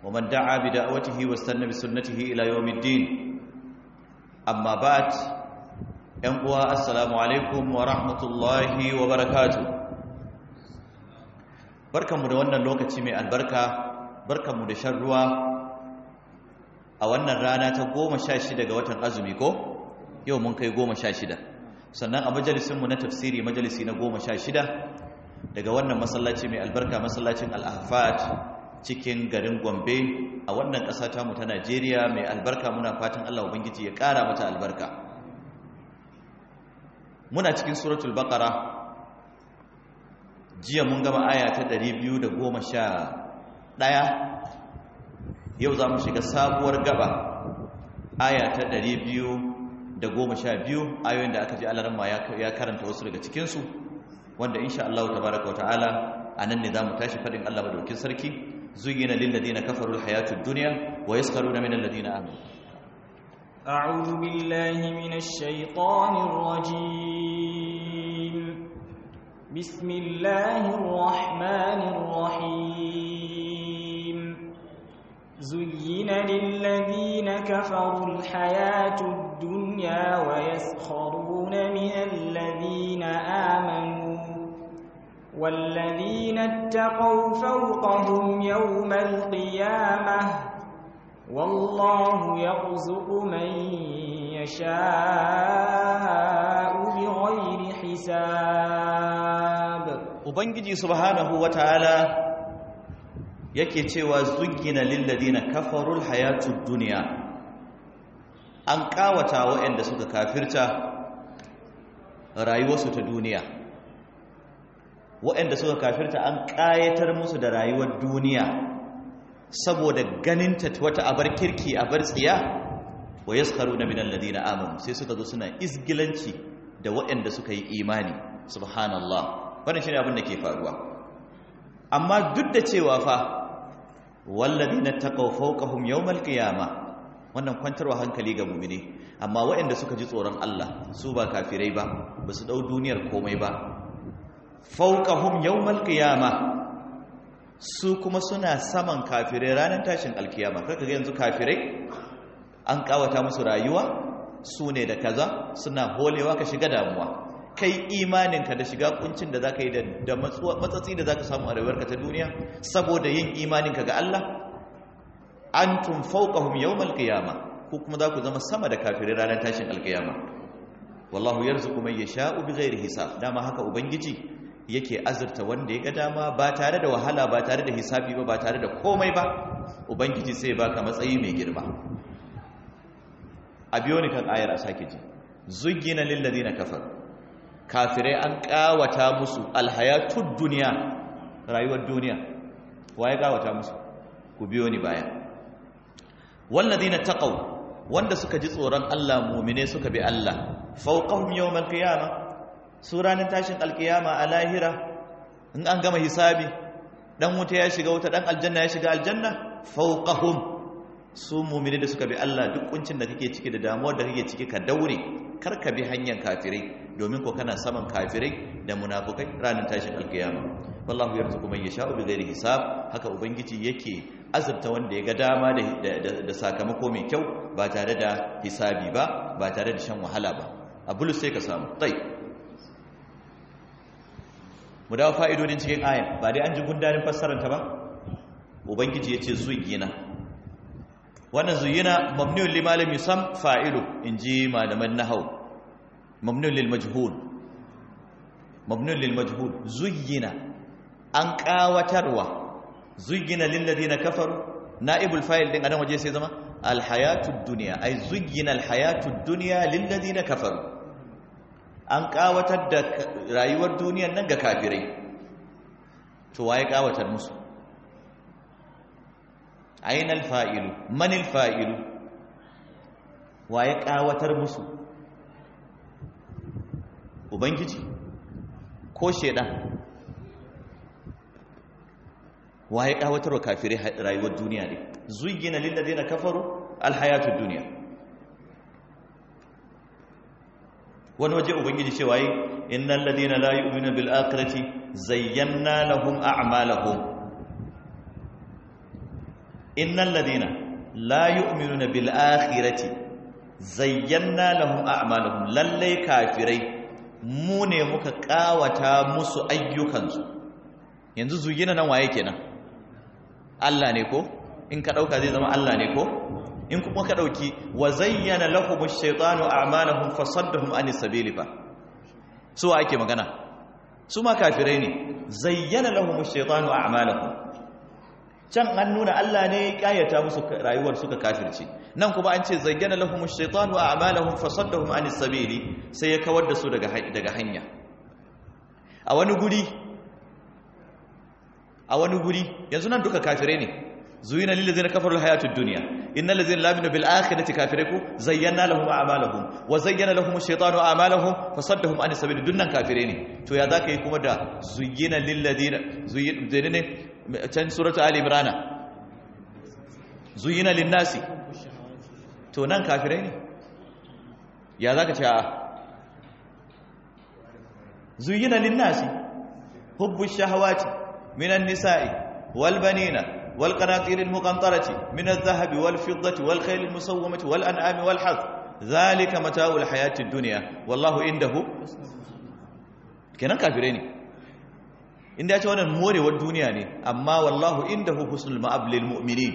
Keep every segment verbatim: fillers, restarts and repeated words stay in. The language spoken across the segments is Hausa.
ومن دعا بدعوته واستنى بسنته إلى يوم الدين أما بعد أنقوى السلام عليكم ورحمة الله وبركاته بركة مدونة لوكة من البركة بركة مدشروا أولنا رانا تقوم شاشدة قوة أزميكو يوم منك يقوم شاشدة sannan a majalisinmu na tafsiri majalisi na goma sha shida daga wannan masallaci mai albarka masallacin al-ahfad cikin garin Gombe a wannan ƙasa tamu ta Najeriya mai albarka. Muna fatan Allah ubangiji ya ƙara mata albarka. Muna cikin suratul baqara, jiya mun gama aya ta ɗari biyu da goma sha ɗaya, yau za mu shiga sabuwar gaba aya ta ɗari biyu da goma sha biyu, ayoyin da aka ji alaramma ya karanta wasu daga cikinsu, wanda insha Allah tabaraka wa ta'ala a nan ne za mu tashi faɗin Allah madaukin sarki. زين للذين كفروا الحياة الدنيا ويسخرون من الذين آمنوا. أعوذ بالله من الشيطان الرجيم. بسم الله الرحمن الرحيم. زين للذين كفروا الحياة الدنيا ويسخرون من الذين آمنوا والذين اتقوا فوقهم يوم القيامة والله يرزق من يشاء بغير حساب. Ubangiji subhanahu wataala yake cewa zuggina lilladina kafarul hayatud dunya, an kawata waɗanda suka kafirta rayuwarsu ta duniya. Waɗanda suka kafirta an ƙayatar musu da rayuwar duniya saboda ganinta wata abar kirki abar tsiya. Wa yaskharuna minal ladina amanu, sai suka zo suna izgilanci da waɗanda suka yi imani. Subhanallah, wannan shine abin da ke faruwa. Amma duk da cewa fa walladina taqaw fawqahum yawmal qiyamah, wannan kwantarwa hankali ga mu'mini. Amma waɗanda suka ji tsoron Allah su ba kafirai ba, ba su dau duniyar komai ba. Fauqahum yawmal qiyama, su kuma suna saman kafirai ranar tashin alkiyama. Kaka ga yanzu kafirai an kawata musu rayuwa, su ne da kaza, suna holewa ka shiga damuwa. Kai imaninka da shiga kuncin da zaka yi da matsatsi da zaka samu a rayuwarka ta duniya saboda yin imaninka ga Allah, antum fauqahum yawmal qiyama, ku kuma za ku zama sama da kafirai ranar tashin alkiyama. Wallahu yarzuqu man yasha'u bighairi hisab. Dama haka ubangiji yake azurta wanda ya ga dama ba tare da wahala, ba tare da hisabi ba, ba tare da komai ba. Ubangiji sai baka matsayi mai girma. A biyo ni kan ayar a sake ji. Zuggina lil ladina kafaru, kafirai an kawata musu alhayatud dunya, rayuwar duniya. Waye kawata musu? Ku biyo ni baya. Wal ladina taqaw, wanda suka ji tsoron Allah, mu'mine suka bi Allah, fawqahum yawmal qiyamah, su ranar tashin alkiyama a lahira in an gama hisabi, dan wuta ya shiga wuta, dan aljanna ya shiga aljanna. Fawqahum, su mu'mini da suka bi Allah, duk kuncin da kake ciki da damuwar da kake ciki ka daure, kar ka bi hanyar kafirai, domin ko kana saman kafirai da munafukai ranar tashin alkiyama. Wallahu yarzuqu man yasha'u bighairi hisab. Haka ubangiji yake azurta wanda ya ga dama da, da sakamako mai kyau ba tare da hisabi ba, ba tare da shan wahala ba. Abulu sai ka samu tai. Mu dawo fa'idodin cikin ayan, ba dai an ji gundarin fassaranta ba. Ubangiji ya ce zuyina, wannan zuyina mamnun limalim yusam fa'ilu, in ji malaman nahau. Mamnun lil majhul, mamnun lil majhul. Zuyina, an ƙawatarwa. Zuyina lilladina kafaru, na'ibul fa'il din anan waje sai zama alhayatud dunya, ay zuyina alhayatud dunya lilladina kafaru. An kawatar da rayuwar duniyar nan ga kafirai. To waye kawatar musu? Ainal fa'ilu, manil fa'ilu, waye kawatar musu? Ubangiji ko shedan? Waye kawatar wa kafirai rayuwar duniya ne? Zuyyina lil ladina kafaru alhayatud dunya. wani waje ubangiji cewa yi innal ladina la yu'minu bil akhirati zayyana lahum a'malahum innal ladina la yu'minuna bil akhirati zayyana lahum a'malahum lalle kafirai mu ne muka kawata musu ayyukansu. Yanzu zuyina nan waye kenan? Allah ne ko? In ka dauka zai zama Allah ne ko? In kuma ka dauki wa zayyana lahum ash-shaytanu a'malahum fasaddahum anis sabili fa su ake magana, su ma kafirai ne. Zayyana lahum ash-shaytanu a'malahum, can an nuna Allah ne ya kayata musu rayuwar suka kafirce, nan kuma an ce zayyana lahum ash-shaytanu a'malahum fasaddahum anis sabili, sai ya kawar da su daga daga hanya. A wani guri a wani guri yanzu nan duka kafirai ne. zuyina lil ladzina kafaru al hayatud dunya innal ladzina la yu'minuna bil akhirati kafiriku zayyana lahum a'malahum wa zayyana lahum ash-shaytanu a'malahum fasaddahum anis sabili, dunnan kafirai ne. To ya zaka yi kuma da zuyina lil ladzina zuyina ne can suratu ali imran zuyina lin nasi, to nan kafirai ne. Ya zaka ce a zuyina lin nasi hubbu shahawati minan nisa'i wal banina والقناطير المقنطرة من الذهب والفضة والخيل المسومة والأنعام والحرث ذلك متاع الحياة الدنيا والله عنده. kenan kafirai ne inda ya ce wannan morewar duniya ne, amma wallahu indahu husnul ma'ab lil mu'minin.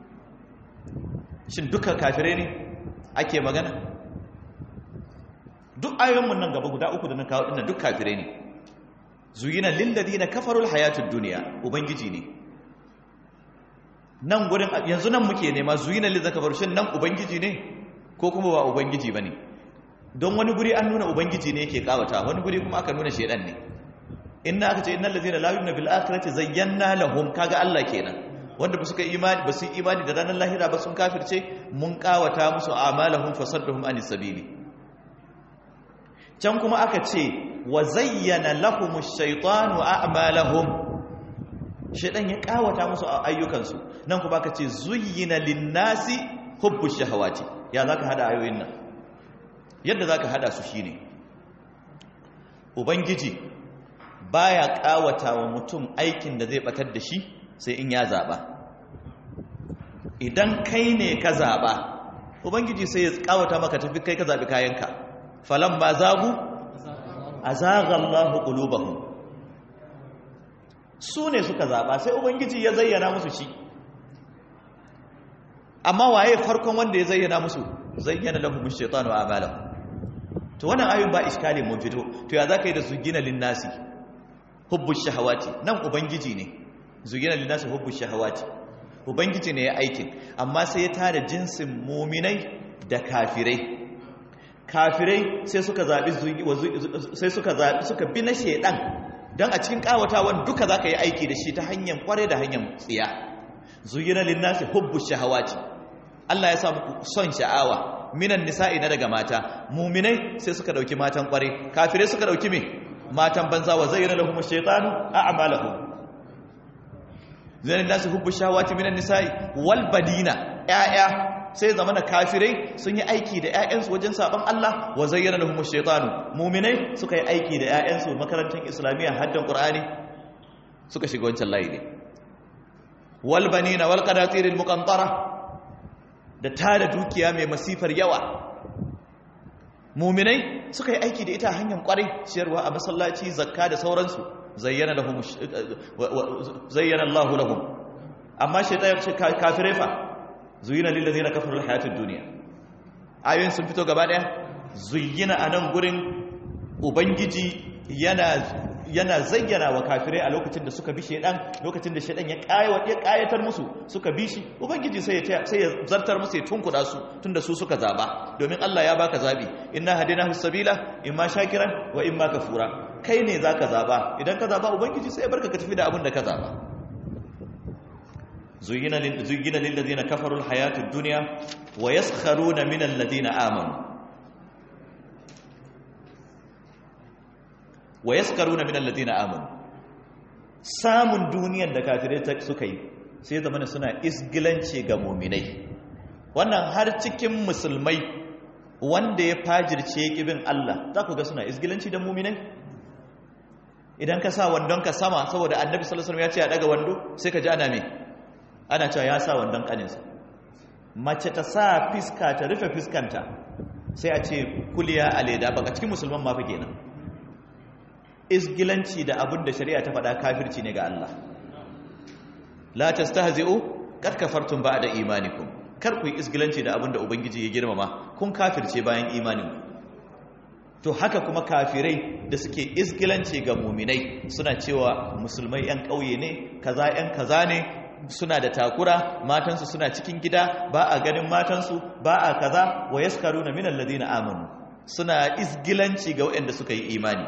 Shin duka kafirai ne ake magana? Duk ayoyin mun nan gaba guda uku da na kawo dinnan duk kafirai ne. zuyina lil ladina kafaru al hayatud dunya, ubangiji ne nan gurin. Yanzu nan muke nema zuyina lil zakabar, shin nan ubangiji ne ko kuma ba ubangiji bane? Don wani guri an nuna ubangiji ne yake kawata, wani guri kuma aka nuna shedan ne. Inna aka ce innal ladzina la yu'minuna bil akhirati zayyana lahum, kaga Allah kenan. Wanda ba suka imani ba su imani da ranar lahira ba sun kafirce, mun kawata musu a'malahum fasaddahum anis sabili. Can kuma aka ce wa zayyana lahumush shaytanu a'malahum, shedan ya kawata musu ayyukansu. Nan kuma aka ce zuyyina lin-nasi hubbush shahawati. Ya zaka hada ayoyin nan? Yadda zaka hada su shine ubangiji baya kawata wa mutum aikin da zai batar da shi sai in ya zaba. Idan kai ne ka zaba, ubangiji sai ya kawata maka tafi kai ka zabi kayanka. falamma zagu azagha Allahu qulubahum, su ne suka zaba sai ubangiji ya zayyana musu shi. Amma waye farkon wanda ya zayyana musu? Zayyana lahum ash-shaytanu a'malahum. To wannan ayoyin ba iskalin mun fito. To ya zaka yi da zugina lin-nasi hubbush shahawati? Nan ubangiji ne. Zugina lin-nasi hubbush shahawati, ubangiji ne ya aikin, amma sai ya tare jinsin mu'minai da kafirai. Kafirai sai suka zabi sai suka zabi suka bi na shedan, dan a cikin kawatawan duka zaka yi aiki da shi ta hanyar kware da hanyar tsiya. Zuyina linnasi hubbu shahawati, Allah ya sa muku son sha'awa minan nisa'i na daga mata. Mu'minai sai suka dauki matan kware, kafirai suka dauki me? Matan banza. Wa zayyana lahum ash-shaytanu a'malahum. Zuyina linnasi hubbu shahawati minan nisa'i wal badina, ya'ya sai zamana kafirai sun yi aiki da ƴaƴansu wajen saban Allah. Wa zayyana lahum ash-shaytanu, mu'minai suka yi aiki da ƴaƴansu makarantar islamiyya, haddan qur'ani, suka shiga wancan layi ne. Wal banina wal qanatir al muqantara, da tada dukiya mai masifar yawa. Mu'minai suka yi aiki da ita hanyar kwarai, ciyarwa a masallaci, zakka da sauransu. Zayyana lahum zayyana Allahu lahum. Amma shaytan ya ce kafirai fa zuyina lil ladina kafaru al hayatud dunya. Ayoyin sun fito gaba daya. Zuyina anan gurin ubangiji yana yana zayyana wa kafirai a lokacin da suka bi shedan, lokacin da shedan ya kayawa ya kayatar musu suka bi shi, ubangiji sai ya sai ya zartar musu, ya tunkuda su tunda su suka zaba. Domin Allah ya baka zabi, inna hadinahu sabila imma shakiran wa imma kafura. Kai ne zaka zaba, idan ka zaba ubangiji sai ya barka ka tafi da abin da ka zaba. zuyina lil zuyina lil ladina kafaru al hayatud dunya wa yaskharuna min alladhina amanu wa yaskaruna min alladhina amanu. Samun duniyar da kafirai suka yi sai zamana suna isgilanci ga mu'minai. Wannan har cikin musulmai wanda ya fajirce kibin Allah, za ku ga suna isgilanci da mu'minai. Idan ka sa wandon ka sama saboda Annabi sallallahu alaihi wasallam ya ce a daga wando, sai ka ji ana me ana cewa ya sa wandon kaninsa. Mace ta sa fiska ta rufe fiskanta sai a ce kuliya a leda, baka cikin musulman ma fa kenan. Isgilanci da abin da shari'a ta faɗa kafirci ne ga Allah. La tastahzi'u qad kafartum ba'da imanikum. Kar ku yi isgilanci da abin da ubangiji ya girmama, kun kafirce bayan imanin. To haka kuma kafirai da suke isgilanci ga muminai suna cewa musulmai yan ƙauye ne, kaza yan kaza ne, suna da takura, matansu suna cikin gida, ba a ganin matansu, ba a kaza, wa yaskaruna minal ladina amanu. Suna isgilanci ga waɗanda suka yi imani.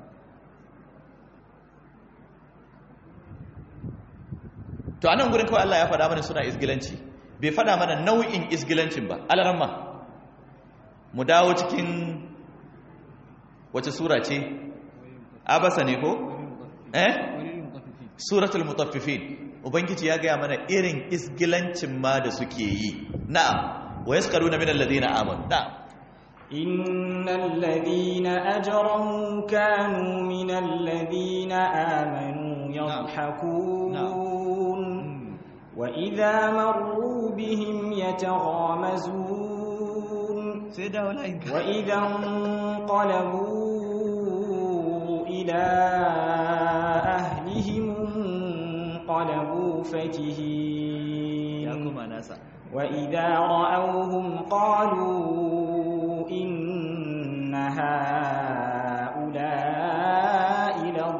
To anan gurin kawai Allah ya faɗa mana suna isgilanci, bai faɗa mana nau'in isgilancin ba. Alaramma mu dawo cikin wace sura ce? Abasa ne ko? Eh? Suratul Mutaffifin. Ubangiji ya gaya mana irin isgilancin ma da suke yi. Na'am. Wa yaskaruna minal ladina amanu. Na'am. Innal ladina ajramu kanu minal ladina amanu yadhhakun. Wa idha marru bihim yataghamazun. Wa idha انقلبوا إلى أهلهم انقلبوا فكهين وإذا رأوهم قالوا إن هؤلاء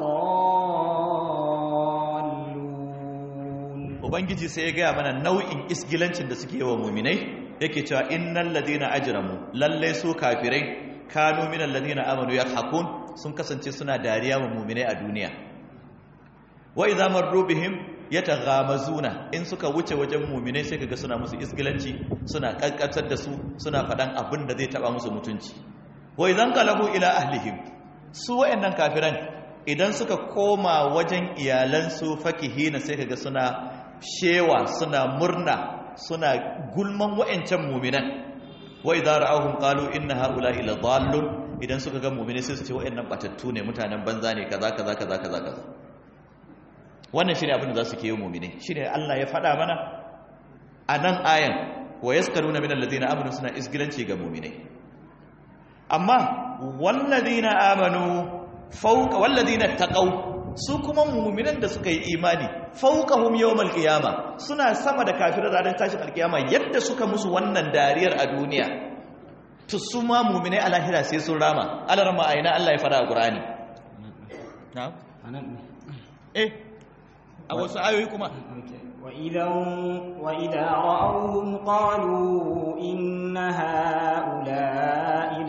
لضالون. Ubangiji sai ya gaya mana nau'in isgilancin da suke wa muminai, yake cewa innal ladina ajramu, lalle su kafirai, kanu minal ladina amanu yadhakun, sun kasance suna dariya wa mu'minai a duniya. Wa idza marru bihim yataghamazuna, in suka wuce wajen mu'minai sai kaga suna musu isgilanci, suna kankantar da su, suna fadan abin da zai taba musu mutunci. Wa idan qalabu ila ahlihim, su wayannan kafiran idan suka koma wajen iyalansu fakihina sai kaga suna shewa, suna murna, suna gulman wayancan mu'minan. Wa idza ra'awhum qalu inna ha'ula'i ladallun, idan suka ga mu'mini sai su ce wa'annan batattu ne, mutanen banza ne, kaza kaza kaza kaza kaza. Wannan shine abin da za su ke yi mu'mini. Shine Allah ya faɗa mana a nan ayan, wa yaskaruna minal ladina amanu, suna isgilanci ga mu'minai. Amma walladina amanu fawqa walladina taqaw, su kuma mu'minan da suka yi imani, fawqahum yawmal qiyama, suna sama da kafirai ranar tashin alkiyama. Yadda suka musu wannan dariyar a duniya, to su ma mu'minai a lahira sai sun rama. Alarma aina Allah ya fara a Qur'ani. Na'am, eh a wasu ayoyi kuma wa idan wa idza ra'awhum qalu inna ha'ula'i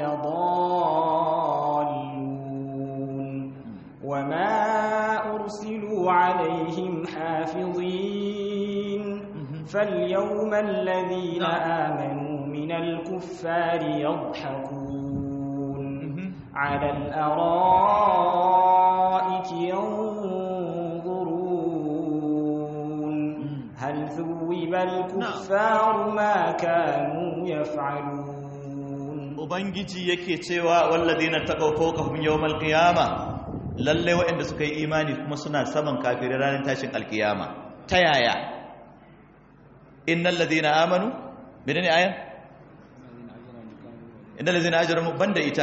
ladallun wa ma ursilu 'alayhim hafizin falyawma alladhina amanu minal kuffari yadhhakun 'ala al-ara'iki هل ثوب الكفار ما كانوا يفعلون. Ubangiji yake cewa walladina taqaw fawqahum yawmal qiyama, lalle waɗanda suka yi imani kuma suna saman kafirai ranar tashin alkiyama. Ta yaya? Innal ladina amanu, menene ayan? Innal ladina ajramu, banda ita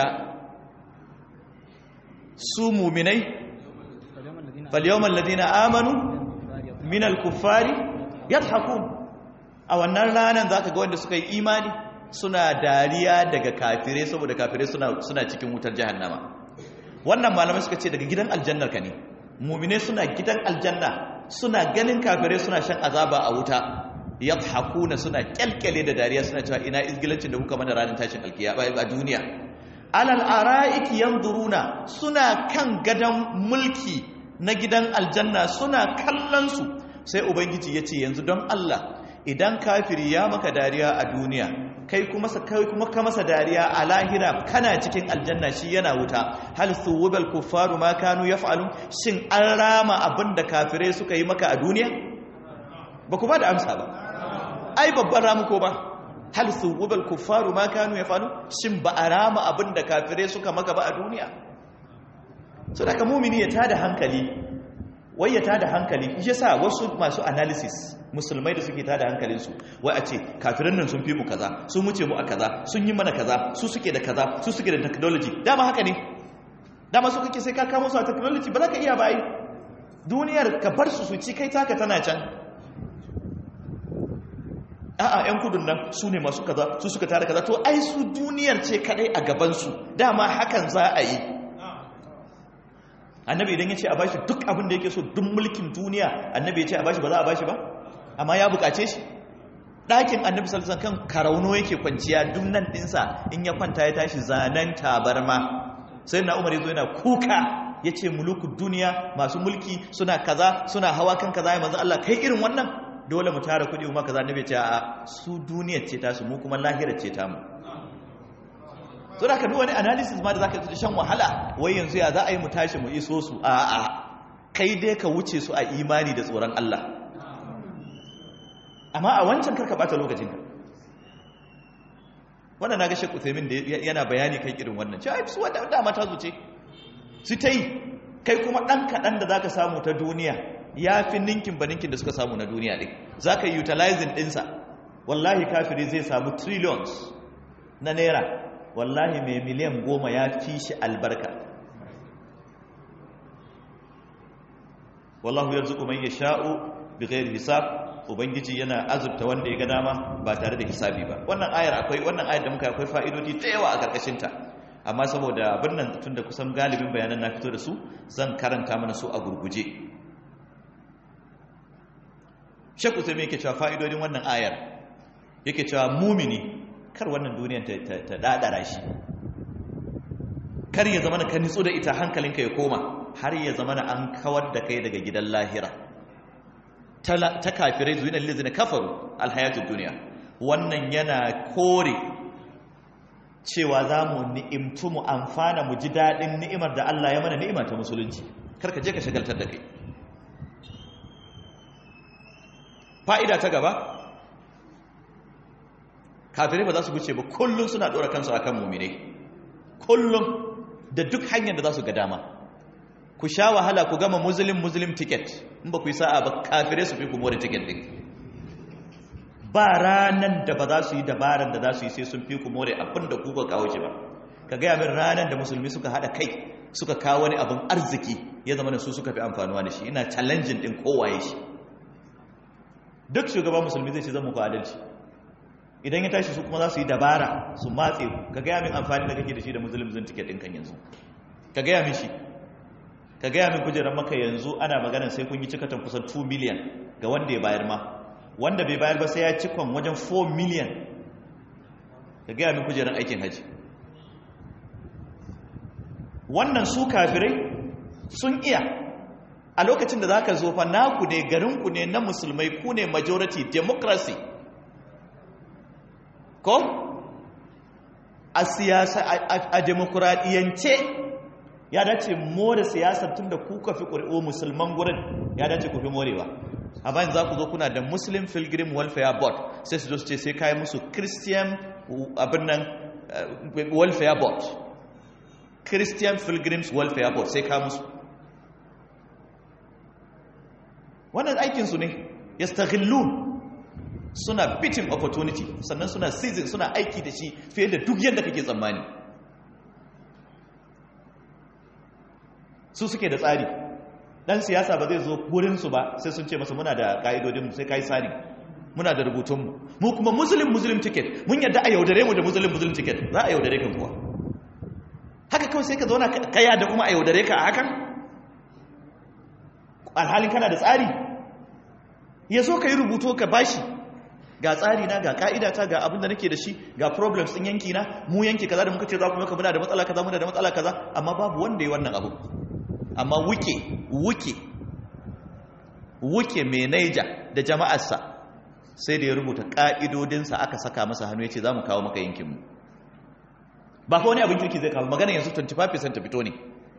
su mu'minai, fal yawmal ladina amanu minal kuffari yadhakun, a wannan ranar zaka ga wanda suka yi imani suna dariya daga kafirai, saboda kafirai suna suna cikin wutar jahannama. Wannan malamai suka ce daga gidan aljannar ka ne. Mu'mine suna gidan aljanna, suna ganin kafirai suna shan azaba a wuta, yadhakuna, suna kyalkyale da dariya, suna cewa ina izgilancin da kuka mana ranar tashin alkiyama a duniya. Alal ara'iki yanzuruna, suna kan gadan mulki na gidan aljanna, suna kallon su. Sai ubangiji ya ce yanzu don Allah, idan kafiri ya maka dariya a duniya, kai kuma kai kuma ka masa dariya a lahira, kana cikin aljanna shi yana wuta, hal suwibal kuffaru ma kanu yaf'alun, shin an rama abinda kafirai suka yi maka a duniya? Ba ku ba da amsa ba. Ai babban ramuko ba. Hal suwibal kuffaru ma kanu yaf'alun, shin ba a rama abinda kafirai suka maka ba a duniya? So da ka mumini ya tada hankali, wai ya tada hankali shi yasa wasu masu analysis musulmai da suke tada hankalinsu wai a ce kafiran nan sun fi mu kaza sun wuce mu a kaza sun yi mana kaza su suke da kaza su suke da technology dama haka ne dama su kake sai ka kamo su a technology ba za ka iya ba ai duniyar ka bar su su ci kai taka tana can a'a yan kudun nan su ne masu kaza su suka tara kaza to ai su duniyar ce kadai a gaban su dama hakan za a yi annabi idan ya ce a bashi duk abin da yake so duk mulkin duniya annabi ya ce a bashi ba za a bashi ba amma ya bukace shi ɗakin annabi sallallahu alaihi wasallam kan karauno yake kwanciya duk nan dinsa in ya kwanta ya tashi zanen tabarma sai na umar yazo yana kuka yace mulukud duniya masu mulki suna kaza suna hawa kan kaza ya manzo Allah kai irin wannan dole mu tara kudi kuma kaza annabi ya ce a su duniyar ce ta su mu kuma lahirar ce ta mu so da ka duk wani analysis ma da zaka ji shan wahala wai yanzu ya za a yi mu tashi mu iso su a a kai dai ka wuce su a imani da tsoron Allah amma a wancan karka bata lokacin ka wannan naga Sheikh Uthaymeen da yana bayani kai irin wannan cewa su wanda dama ta zuce su ta yi kai kuma dan kadan da zaka samu ta duniya yafi ninkin baninkin da suka samu na duniya din zaka yi utilizing dinsa wallahi kafiri zai samu trillions na naira wallahi mai miliyan goma ya fi shi albarka wallahu yarzuqu man yasha'u bighairi hisab ubangiji yana azurta wanda ya ga dama ba tare da hisabi ba wannan ayar akwai wannan ayar da muka akwai fa'idodi da yawa a karkashin ta amma saboda abin nan tunda kusan galibin bayanan na fito da su zan karanta mana su a gurguje shakku sai me yake cewa fa'idodin wannan ayar yake cewa mumini kar wannan duniyar ta dadara shi kar ya zama ka nitso da ita hankalinka ya koma har ya zama an kawar da kai daga gidan lahira ta kafirai zuwa lillazina kafaru alhayatud duniya wannan yana kore cewa za mu ni'imtu mu amfana mu ji daɗin ni'imar da Allah ya mana ni'ima ta musulunci kar ka je ka shagaltar da kai fa'ida ta gaba kafirai ba za su guce ba kullum suna ɗora kansu akan muminai kullum da duk hanyar da za su ga dama ku sha wahala ku gama muslim muslim ticket in ba ku yi sa'a ba kafirai su fi ku more ticket din ba ranan da ba za su yi dabaran da za su yi sai sun fi ku more abin da ku ba kawo shi ba ka gaya min ranan da musulmi suka haɗa kai suka kawo wani abin arziki ya zama da su suka fi amfanuwa da shi ina challenging din kowaye shi duk shugaban musulmi zai ce zan muku adalci idan ya tashi su kuma za su yi dabara su matse ka gaya min amfani da kake da shi da muslim zan ticket ɗin kan yanzu ka gaya min shi ka gaya min kujerar maka yanzu ana maganar sai kun yi cikatan kusan two million ga wanda ya bayar ma wanda bai bayar ba sai ya cikon wajen four million ka gaya min kujerar aikin haji wannan su kafirai sun iya a lokacin da za ka zo fa naku ne garinku ne na musulmai ku ne majority democracy ko a siyasa a demokuraɗiyance ya dace more siyasar tun da kuka fi ƙuri'o musulman gurin ya dace ku fi morewa a bayan za ku zo kuna da muslim pilgrim welfare board sai su zo su ce sai kayi musu christian abin nan welfare board christian pilgrims welfare board sai ka musu wannan aikinsu ne ya staghillun suna bitin opportunity sannan suna seizing suna aiki da shi fiye da duk yadda kake tsammani su suke da tsari dan siyasa ba zai zo wurinsu ba sai sun ce masa muna da ka'idodinmu sai kai tsari muna da rubutunmu mu kuma muslim muslim ticket mun yadda a yaudare mu da muslim muslim ticket za a yaudare ka kuwa haka kawai sai ka zauna kaya da kuma a yaudare ka a hakan alhalin kana da tsari ya zo ka yi rubuto ka bashi ga tsari na ga ka'ida ta ga abin da nake da shi ga problems din yanki na mu yanki kaza da muka ce za ku maka muna da matsala kaza muna da matsala kaza amma babu wanda ya wannan abu amma wuke wuke wuke mai naija da jama'arsa sai da ya rubuta ka'idodinsa aka saka masa hannu ya ce za mu kawo maka yankinmu ba fa wani abin kirki zai kawo magana yanzu twenty-five percent ta fito ne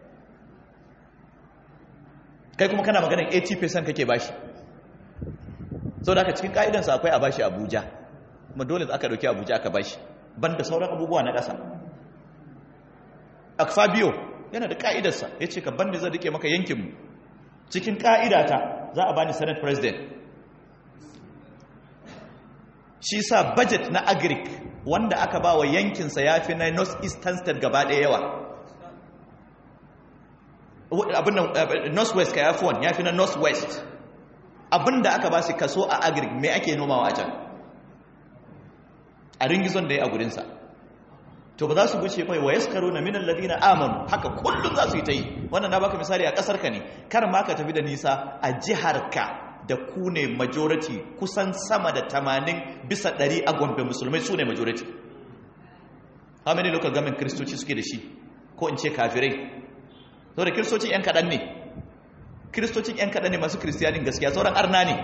kai kuma kana maganar eighty percent kake bashi sau da aka cikin ka'idansa akwai a bashi abuja kuma dole aka dauki abuja aka bashi banda sauran abubuwa na ƙasa akfabio yana da ka'idarsa ya ce ka banda zai rike maka yankinmu cikin ka'idata za a bani senate president. Shi sa budget na agric wanda aka ba wa yankinsa ya fi na north eastern state gaba ɗaya yawa, abin da north west ka ya fi wani ya fi na north west. Abin da aka ba shi kaso a agric mai ake nomawa a can a ringizon da ya a gurinsa, to ba za su guce mai wa yaskaru na minan ladina amanu, haka kullum za su yi ta yi. Wannan na baka misali a ƙasar ka ne, kar ma ka tafi da nisa a jihar ka da ku ne majority, kusan sama da tamanin bisa ɗari a Gombe musulmai su ne majority. How many local government kristoci suke da shi, ko in ce kafirai? So da kristocin yan kaɗan ne, kristocin yan kaɗan ne masu kristiyanin gaskiya, sauran arna ne.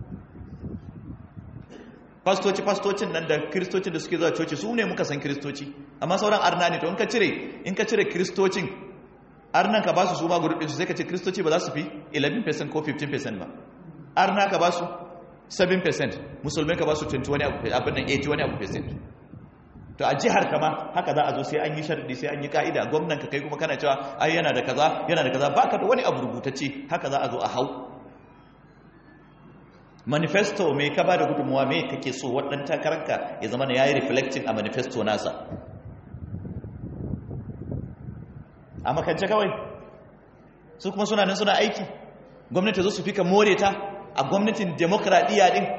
Fastoci fastocin nan da kristocin da suke zuwa coci su ne muka san kristoci, amma sauran arna ne. To in ka cire in ka cire kristocin arnan ka ba su su ma gurbin su, sai ka ce kristoci ba za su fi eleven percent ko fifteen percent ba. Arna ka ba su seven percent, musulmai ka ba su twenty wani abu, abin nan eighty wani abu percent. To a jihar kama haka za a zo sai an yi sharadi, sai an yi ka'ida. Gwamnan ka kai kuma kana cewa ai yana da kaza yana da kaza, baka da wani abu rubutacce, haka za a zo a hau manifesto. mai ka ba da gudunmuwa, mai kake so waɗannan takararka ya zama na yayi reflecting a manifesto nasa. A makance kawai su kuma suna nan suna aiki, gwamnati zo su fika more ta a gwamnatin demokradiyya din.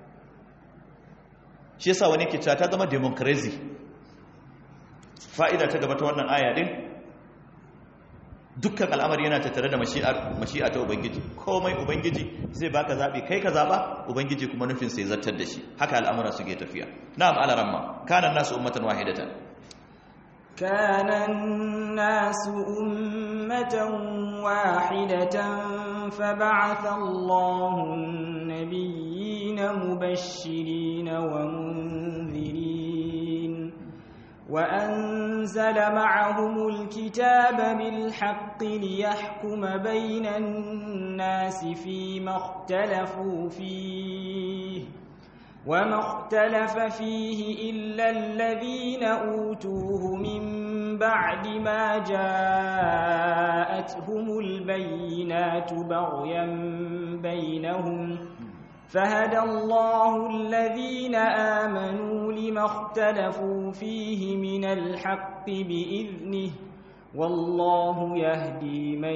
Shi yasa wani ke cewa ta zama democracy. Fa'ida ta gaba ta wannan aya din, dukkan al'amari yana tattare da mashi'a ta Ubangiji. Komai Ubangiji zai baka zaɓi, kai ka zaɓa, Ubangiji kuma nufin sai zartar da shi. Haka al'amura suke tafiya. Na'am, alaramma kana nasu ummatan wahidatan. Kana nasu ummatan wahidatan fa ba'atha Allahu an-nabiyyina mubashshirina wa munzirin wa anzala ma'ahumul kitaba bil haqqi liyahkuma bainan nasi fima ikhtalafu fihi وما اختلف فيه إلا الذين أوتوه من بعد ما جاءتهم البينات بغيا بينهم فهدى الله الذين آمنوا لما اختلفوا فيه من الحق بإذنه والله يهدي من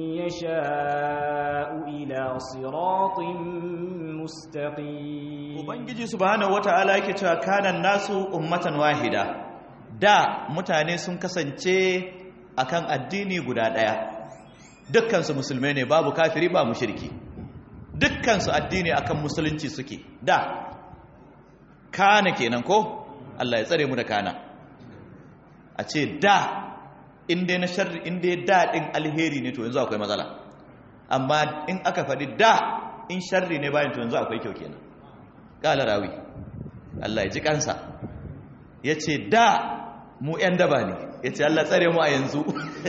يشاء إلى صراط مستقيم. Ubangiji subhanahu wata'ala yake cewa kanan nasu ummatan wahida, da mutane sun kasance akan addini guda daya, dukkansu musulmai ne, babu kafiri ba mushriki, dukkansu addini akan musulunci suke. Da kana kenan ko Allah ya tsare mu da kana. A ce da inda na sharri inda da din alheri ne to yanzu akwai matsala, amma in aka faɗi da in sharri ne bayan to yanzu akwai kyau kenan. Kala rawi Allah ya ji kansa ya ce da mu ‘yan daba ne, ya ce Allah tsare mu a yanzu.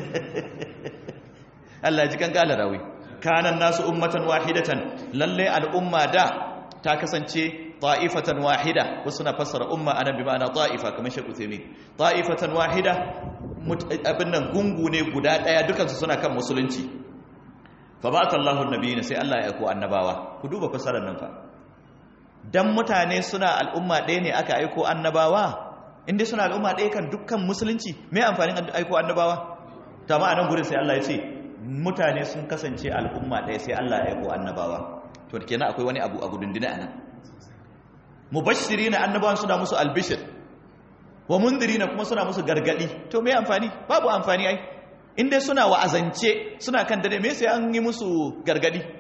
Allah ya ji kan kala rawi. Kanan nasu ummatan wahidatan, lalle al'umma da ta kasance ta'ifatan wahida, wasu na fassara umma anan bi ma'ana ta'ifa kamar Sheikh Uthaymeen. Ta'ifatan wahida abin nan gungu ne guda daya, dukansu suna kan musulunci. Fa ba'atha Allahu an-nabiyina, sai Allah ya aiko annabawa. Ku duba fassarar nan fa. Dan mutane suna al'umma ɗaya ne aka aiko annabawa, inda suna al'umma ɗaya kan dukkan musulunci, me amfanin aiko annabawa? Ta ma'anan gurin sai Allah ya ce mutane sun kasance al'umma ɗaya sai Allah ya aiko annabawa. To kenan akwai wani abu a gudundina anan. Mubashirina, annabawan suna musu albishir, wa mundirina kuma suna musu gargadi. To me amfani? Babu amfani ai. Inda suna wa'azance suna kan dare, me sai an yi musu gargadi?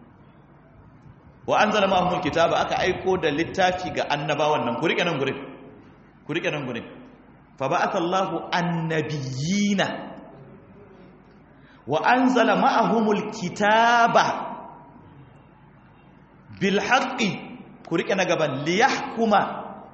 Wa anzala ma'ahumul kitaba, aka aiko da littafi ga annabawan nan. Ku rike nan gurin, ku rike nan gurin. Fa ba'atha Allahu annabiyina wa anzala ma'ahumul kitaba bil haqqi. Ku rike na gaban liyahkuma.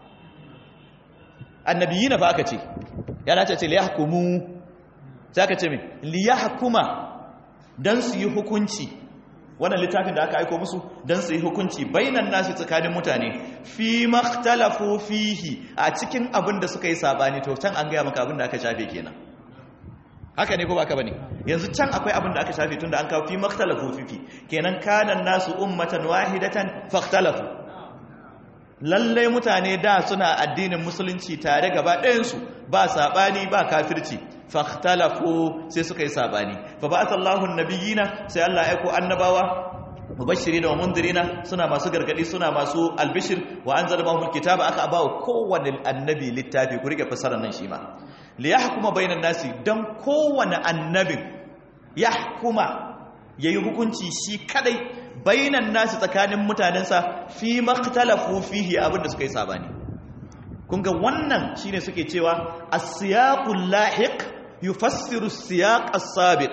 Annabiyina fa aka ce, ya dace ce liyahkumu, sai aka ce me liyahkuma, dan su yi hukunci. Wannan littafin da aka aiko musu don su yi hukunci bainan nasi, tsakanin mutane, fi makhtalafu fihi, a cikin abin da suka yi sabani. To can an gaya maka abin da aka shafe kenan. haka ne ko baka bane yanzu can akwai abin da aka shafe tunda an kawo fi maktalafu fifi kenan kanan nasu ummatan wahidatan fakhtalafu lalle mutane da suna addinin musulunci tare gaba ɗayan su ba sabani ba kafirci fakhtalafu sai suka yi sabani fa ba'athallahu an-nabiyina sai Allah ya aiko annabawa mubashirina wa mundirina suna masu gargadi suna masu albishir wa anzalahumul kitaba aka abawa kowanne annabi littafi ku rike fasarar nan shi ma li yahkuma bainan nasi dan kowanne annabin yahkuma yayi hukunci shi kadai bainan nasi tsakanin mutanensa fi maktalafu fihi abinda suka yi sabani kun ga wannan shine suke cewa as-siyaqul lahiq yufassiru as-siyaq as-sabiq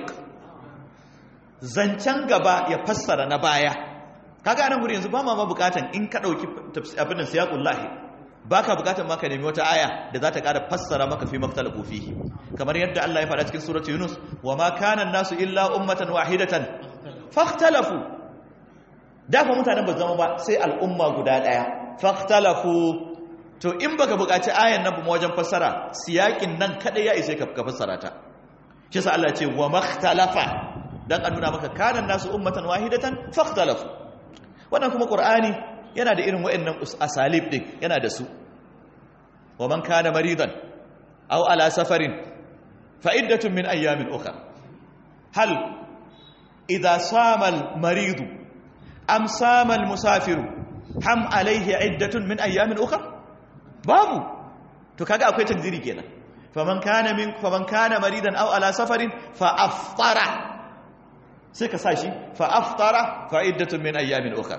zancen gaba ya fassara na baya kaga anan guri yanzu ba ma ma bukatan in ka dauki abin da siyaqul lahi baka bukatan ma ka nemi wata aya da za ta ƙara fassara maka fi maktalafu fihi kamar yadda Allah ya faɗa cikin surati Yunus wa ma kana an-nasu illa ummatan wahidatan fakhtalafu da fa mutanen ba zama ba sai al'umma guda daya fakhtalafu to in baka bukaci ayan nan ba wajen fassara siyakin nan kada ya ishe ka fassara ta shi yasa Allah ya ce wa makhtalafa dan a nuna maka kanan nasu ummatan wahidatan fakhtalafu wannan kuma qur'ani yana da irin wayannan asalib din yana da su wa man kana maridan aw ala safarin fa iddatun min ayamin ukhra hal idha sama al marid am sama al musafir ham alayhi iddatun min ayamin ukhra babu to kaga akwai takdiri kenan faman kana min faman kana maridan aw ala safarin fa aftara sai ka sa shi fa'aftara fa'iddatun min ayyamin ukhra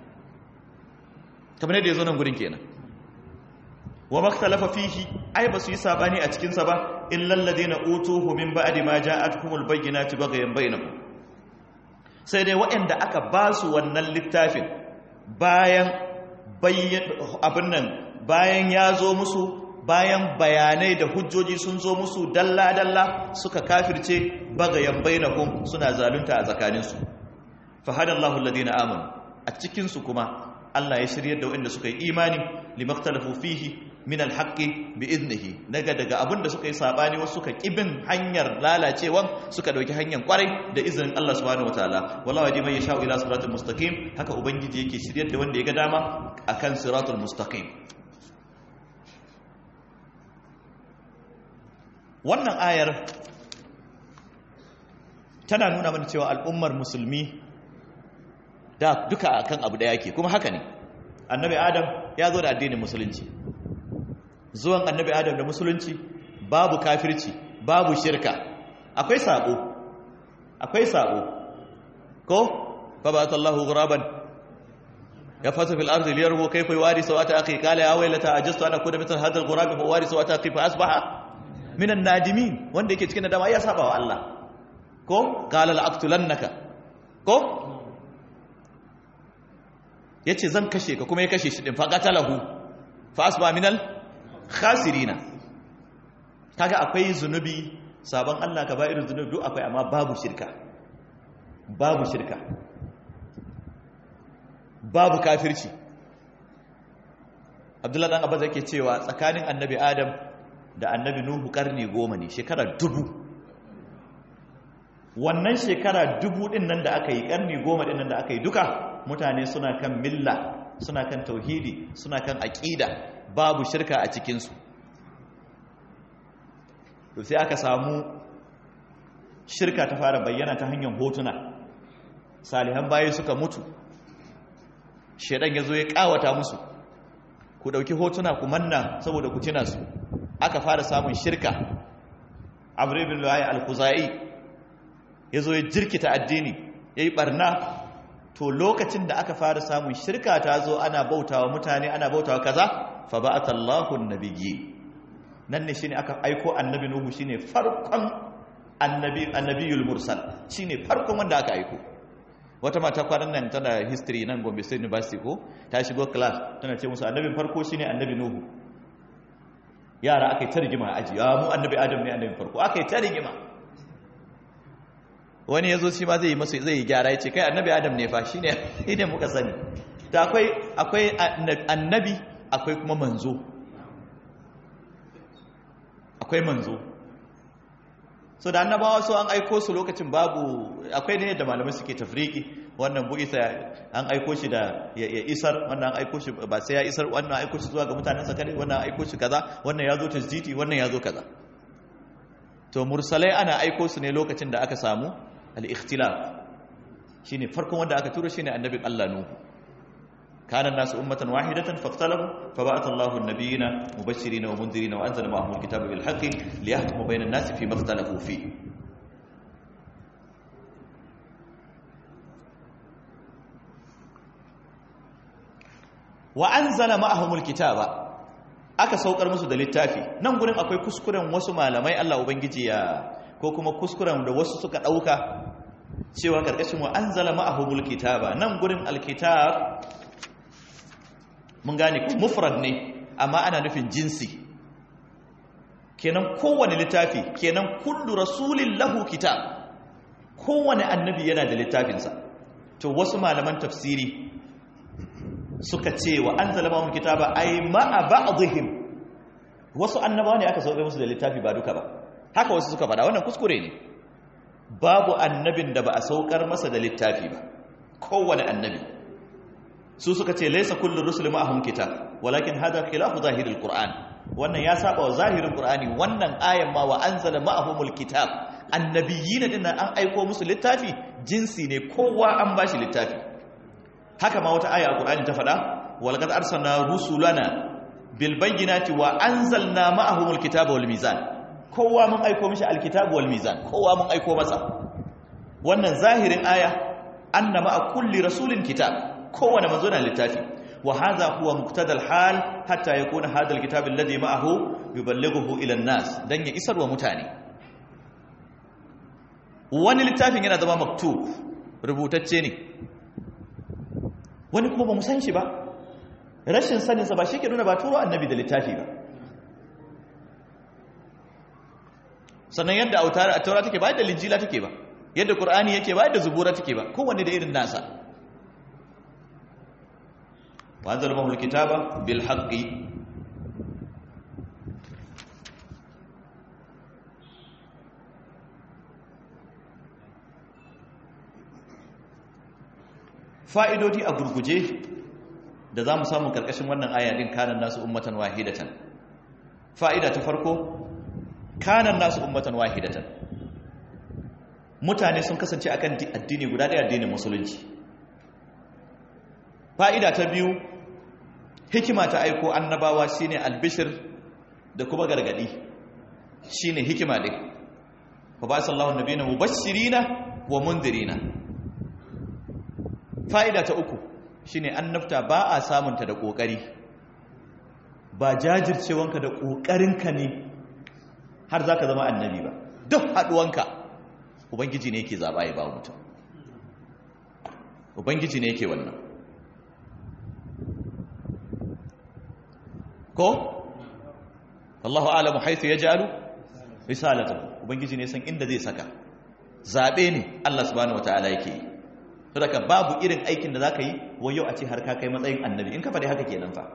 kamar yadda yazo nan gurin kenan wa maktalafa fihi ai ba su yi sabani a cikin sa ba illal ladina utuhu min ba'di ma ja'atuhumul bayyinatu baghyan bainahum sai dai waɗanda aka ba su wannan littafin bayan bayyan abin nan bayan ya zo musu bayan bayanai da hujjoji sun zo musu dalla-dalla suka kafirce bagayen bainahum suna zalunta a tsakaninsu fa hadallahu alladhina amanu a cikinsu kuma Allah ya shiryar da wanda suka yi imani limaktalafu fihi min alhaqqi bi idnihi daga daga abinda suka yi sabani wasu suka kibin hanyar lalacewan suka dauki hanyar kwarai da izinin Allah subhanahu wataala wallahi wadi man yasha ila siratal mustaqim haka ubangiji yake shiryar da wanda ya ga dama akan siratal mustaqim wannan ayar tana nuna mana cewa al'ummar musulmi da duka akan abu daya yake kuma haka ne annabi adam ya zo da addinin musulunci zuwan annabi adam da musulunci babu kafirci babu shirka akwai sabo akwai sabo ko fa ba sallahu ghuraban ya fasa fil ardi liyarhu kayfa yuwari sawata akhi qala ya waylata ajastu ana kuna mithla hadha al ghurab fa uwari sawata akhi fa asbaha minan nadimin wanda yake cikin nadama ya saba wa Allah ko qala la aqtulannaka ko yace zan kashe ka kuma ya kashe shi din fa qatalahu fa asba minal khasirina kaga akwai zunubi sabon Allah ka ba irin zunubi duk akwai amma babu shirka babu shirka babu kafirci Abdullahi dan Abbas yake cewa tsakanin annabi Adam da annabi Nuhu karni goma ne shekara dubu wannan shekara dubu din nan da aka yi karni goma din nan da aka yi duka mutane suna kan milla suna kan tauhidi suna kan aqida babu shirka a cikin su to sai aka samu shirka ta fara bayyana ta hanyar hotuna salihan bayi suka mutu shedan yazo ya kawata musu ku dauki hotuna ku manna saboda ku tuna su aka fara samun shirka Amr ibn Lu'ay al-Khuzai yazo ya jirkita addini yayi barna to lokacin da aka fara samun shirka ta zo ana bautawa mutane ana bautawa kaza fa ba'athallahu an-nabiyyi nan ne shine aka aiko annabi Nuhu shine farkon annabi annabiyul mursal shine farkon wanda aka aiko wata mata kwanan nan tana history nan Gombe State University ko ta shigo class tana ce musu annabin farko shine annabi Nuhu yara aka yi ta rigima a aji ya mu annabi Adam ne annabin farko aka yi ta rigima wani yazo shi ma zai yi masa zai yi gyara yace kai annabi Adam ne fa shine shine muka sani da akwai akwai annabi akwai kuma manzo akwai manzo so da annabawa so an aiko su lokacin babu akwai ne da malamai suke tafriki wannan bu isa an aiko shi da ya isar wannan an aiko shi ba sai ya isar wannan aiko shi zuwa ga mutanen sa kare wannan aiko shi kaza wannan ya zo tasditi wannan ya zo kaza to mursalai ana aiko su ne lokacin da aka samu al-ikhtilaf shine farkon wanda aka turo shine annabin Allah Nuhu kana nasu ummatan wahidatan faqtalabu faba'atha Allahu an-nabiyina mubashirin wa mundirin wa anzala ma'ahum al-kitaba bil haqqi liyahkuma bayna an-nasi fi ma ikhtalafu fi wa anzala ma'ahum al-kitaba aka saukar musu da littafi nan gurin akwai kuskuren wasu malamai Allah ubangiji ya ko kuma kuskuren da wasu suka dauka cewa karkashin wa anzala ma'ahumul kitaba nan gurin alkitab mun gane ko mufrad ne amma ana nufin jinsi kenan kowane littafi kenan kullu rasulin lahu kitab kowane annabi yana da littafinsa to wasu malaman tafsiri suka ce wa anzala ma'ahumul kitaba ay ma'a ba'dihim wasu annabawa ne aka sauke musu da littafi ba duka ba haka wasu suka faɗa wannan kuskure ne babu annabin da ba a saukar masa da littafi ba kowane annabi su suka ce laisa kullu rusul ma'ahum kitab walakin hada khilafu zahiril qur'an wannan ya saba wa zahirin qur'ani wannan ayan ma wa anzala ma'ahumul kitab annabiyina dinnan an aiko musu littafi jinsi ne kowa an bashi littafi haka ma wata aya a qur'ani ta faɗa walaqad arsalna rusulana bil bayyinati wa anzalna ma'ahumul kitaba wal mizan kowa mun aiko mishi alkitabu wal mizan kowa mun aiko masa wannan zahirin aya anna ma'a kulli rasulin kitab kowane manzo na littafi wa hadha huwa muqtada al-hal hatta yakuna hadha al-kitab alladhi ma'ahu yuballighuhu ila an-nas dan ya isarwa mutane wani littafin yana zama maktub rubutacce ne wani kuma ba mu san shi ba rashin sanin sa ba shi ke nuna ba turo annabi da littafi ba sannan yadda autara a taura take ba yadda linjila take ba yadda qur'ani yake ba yadda zabura take ba kowanne da irin nasa wa anzalna al-kitaba bil haqqi fa'idodi a gurguje da zamu samu karkashin wannan aya din kanan nasu ummatan wahidatan fa'ida ta farko kanan nasu ummatan wahidatan mutane sun kasance akan addini guda ɗaya addinin musulunci fa'ida ta biyu hikima ta aiko annabawa shine albishir da kuma gargadi shine hikima din fa ba sallahu nabiyina mubashirina wa mundirina fa'ida ta uku shine annabta ba a samunta da kokari ba jajircewanka da kokarinka ne har za ka zama annabi ba duk haɗuwanka ubangiji ne yake zaɓa ya ba mutum ubangiji ne yake wannan ko Allahu a'lamu haythu yaj'alu risalatahu ubangiji ne san inda zai saka zaɓe ne Allah subhanahu wataala yake yi saboda babu irin aikin da zaka yi wai yau a ce har ka kai matsayin annabi in ka faɗi haka kenan fa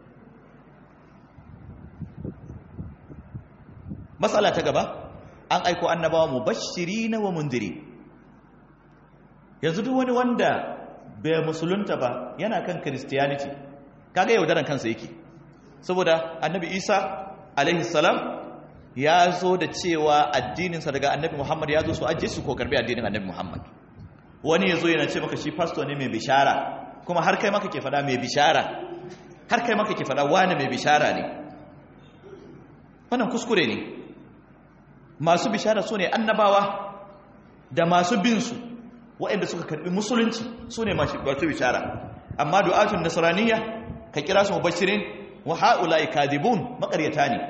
matsala ta gaba an aiko annabawa mubashirina wa mundiri yanzu duk wani wanda bai musulunta ba yana kan christianity kaga yaudaran kansa yake saboda annabi isa alaihi salam ya zo da cewa addininsa daga annabi muhammad ya zo su ajiye su ko karbi addinin annabi muhammad wani ya zo yana ce maka shi pastor ne mai bishara kuma har kai maka ke fada mai bishara har kai maka ke fada wani mai bishara ne wannan kuskure ne masu bishara su ne annabawa da masu binsu waɗanda suka karɓi musulunci su ne masu bishara amma du'atun nasraniyya ka kira su mubashirin wa ha'ula'i kadibun makaryata ne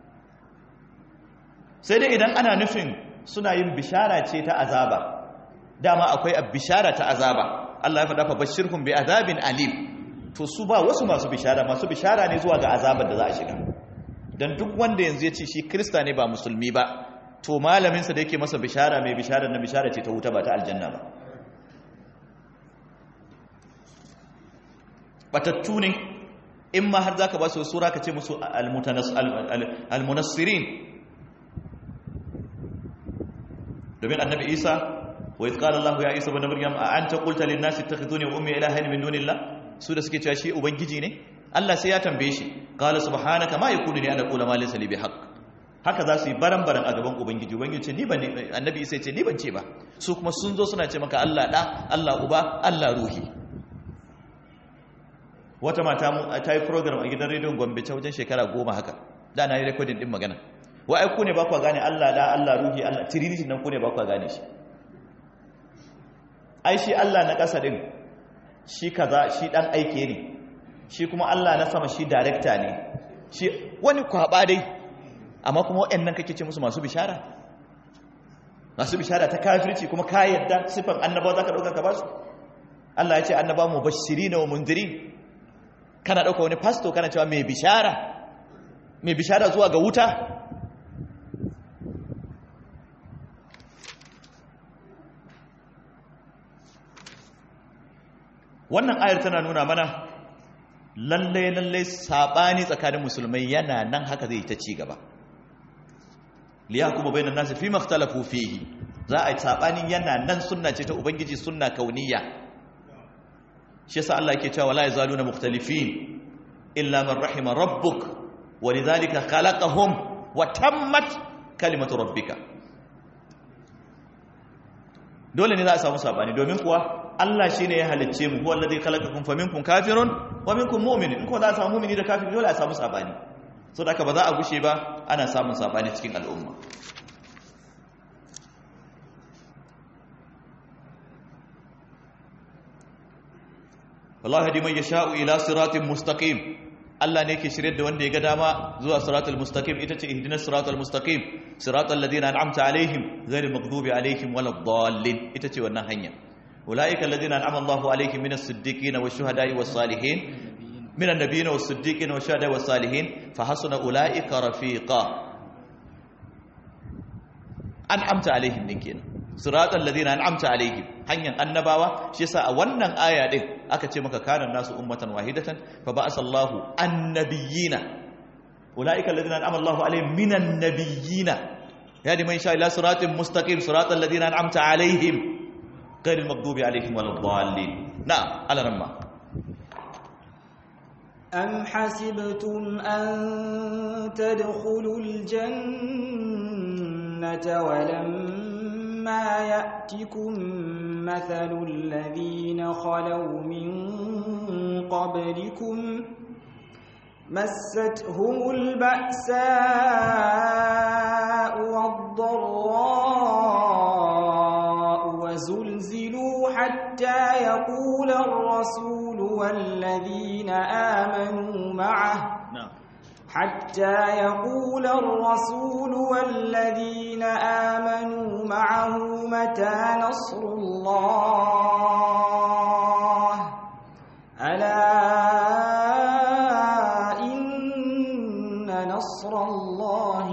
sai dai idan ana nufin suna yin bishara ce ta azaba dama akwai bishara ta azaba Allah ya faɗa fa bashirhum bi azabin alim to su ba wasu masu bishara masu bishara ne zuwa ga azabar da za a shiga dan duk wanda yanzu ya ce shi krista ne ba musulmi ba to malaminsa da yake masa bishara mai bishara na bishara ce ta wuta ba ta aljanna ba batattu ne in ma har zaka ba su sura ka ce musu almunassirin domin annabi Isa wa idh qala Allah ya Isa ibn Maryam a anta qulta lin nasi ittakhiduni wa ummi ilahayn min dunillah, su da suke cewa shi ubangiji ne, Allah sai ya tambaye shi qala subhanaka ma yakunu li an aqula ma laysa li bihaqq. Haka za su yi baran-baran a gaban ubangiji, ubangiji ce ni ban, annabi Isa ce ni ban ce ba, su kuma sun zo suna ce maka Allah da, Allah uba, Allah ruhi. Wata mata ta yi program a gidan rediyon Gombe ta wajen shekara goma haka, da na yi rekodin din magana, wa ai ku ne ba ku gane Allah da, Allah ruhi, Allah trinity nan ku ne ba ku gane shi. Ai shi Allah na ƙasa din shi kaza, shi dan aike ne, shi kuma Allah na sama shi director ne, shi wani kwaba dai, amma kuma waɗannan kake ce musu masu bishara, masu bishara ta kafirci, kuma ka yadda sifan annabawa zaka dauka ka ba su. Allah ya ce annabawa mubashirin wa mundirin, kana dauka wani pastor kana cewa mai bishara, mai bishara zuwa ga wuta. Wannan ayar tana nuna mana lalle lalle sabani tsakanin musulmai yana nan haka zai ta ci gaba. Liyahkumu bainan nasi fi makhtalafu fihi, za a yi sabanin yana nan, sunna ce ta ubangiji, sunna kauniyya. Shi yasa Allah yake cewa la yazaluna mukhtalifin illa man rahima rabbuk walidhalika khalaqahum wa tammat kalimatu rabbika. Dole ne za a samu sabani, domin kuwa Allah shine ya halicce mu, huwa alladhi khalaqakum faminkum kafirun wa minkum mu'min. In ko za a samu mu'mini da kafiri dole a samu sabani, so da haka ba za a gushe ba ana samun sabani cikin al'umma. wallahi hadi man yasha'u ila siratin mustaqim, Allah ne ke shirye da wanda ya ga dama zuwa siratal mustaqim, ita ce ihdinas siratal mustaqim siratal ladina an'amta alaihim ghayril maghdubi alaihim waladdallin, ita ce wannan hanya. ulaika alladhina an'ama Allahu alaihim minas siddiqin wash-shuhada'i was-salihin, minan nabiyyin was-siddiqin wash-shuhada'i was-salihin fa hasuna ulaika rafiqa. An'amta alaihim din kenan, siratal ladina an'amta alaihim, hanyar annabawa. Shi yasa a wannan aya din aka ce maka kana nasu ummatan wahidatan fa ba'asallahu annabiyina, ulaika alladhina an'ama Allahu alaihim minan nabiyina yahdi man yasha ila siratin mustaqim siratal ladina an'amta alaihim ghayril maghdubi alaihim waladdallin. na'am, ala ramma. أم حسبتم أن تدخلوا الجنة ولما يأتكم مثل الذين خلوا من قبلكم مستهم البأساء والضراء وزلزلوا حتى يقول الرسول والذين آمنوا معه حتى يقول الرسول والذين آمنوا معه متى نصر الله ألا إن نصر الله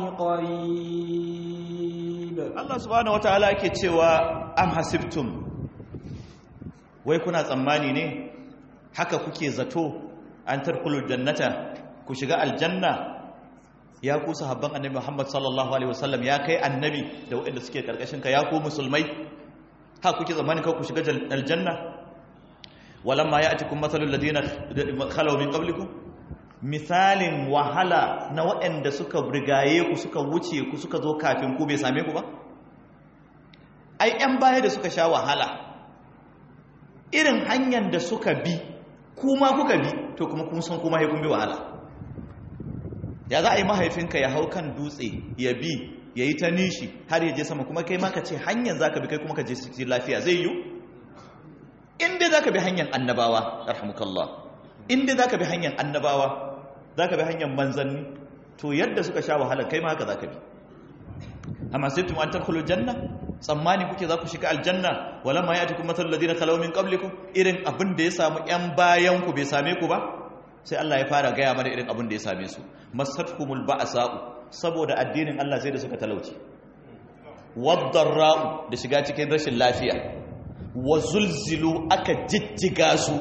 قريب. الله سبحانه وتعالى كتوى أم حسبتم wai kuna tsammani ne haka kuke zato an tarkulul jannata, ku shiga aljanna, ya ku sahabban annabi Muhammad sallallahu alaihi wasallam, ya kai annabi da waɗanda suke karkashin ka, ya ku musulmai, haka kuke tsammani kawai ku shiga aljanna. walamma ya'tikum mathalul ladina khalaw min qablikum, misalin wahala na waɗanda suka rigaye ku, suka wuce ku, suka zo kafin ku, bai same ku ba? Ai ƴan baya da suka sha wahala, irin hanyar da suka bi kuma kuka bi, to kuma kun san kuma kun bi wahala. Ya za a yi mahaifinka ya hau kan dutse ya bi ya yi ta nishi har ya je sama, kuma kai ma ka ce hanyar za ka bi kai kuma ka je cikin lafiya, zai yi? Inda za ka bi hanyar annabawa, rahmukallah, inda za ka bi hanyar annabawa, za ka bi hanyar manzanni, to yadda suka sha wahala kai ma haka za ka bi. Amma sai tuma an tarkulu janna, tsammani kuke za ku shiga aljanna, walamma ya'tikum mathalul ladina khalaw min qablikum, irin abin da ya samu ƴan bayan ku bai same ku ba. Sai Allah ya fara gaya mana irin abin da ya same su. Masatkumul ba'sa'u, saboda addinin Allah sai da suka talauci, wad-darra'u, da shiga cikin rashin lafiya, wa zulzilu, aka jijjiga su.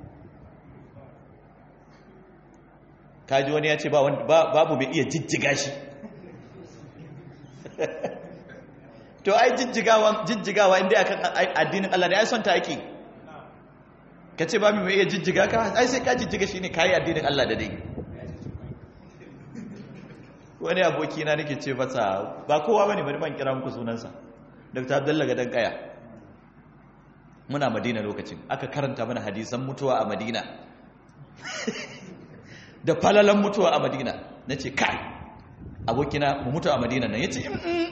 Kaji wani ya ce babu mai iya jijjiga shi. to ai jijjigawa jijjigawa inda akan addinin Allah ne ai son ta ake ka ce ba mu iya jijjiga ka ai sai ka jijjiga shine kai addinin Allah da dai wani aboki na nake ce masa ba kowa bane bari ban kira muku sunansa Dr. Abdullahi Gadan Kaya muna Madina lokacin aka karanta mana hadisan mutuwa a Madina da falalan mutuwa a Madina nace kai abokina mu mutu a Madina nan yace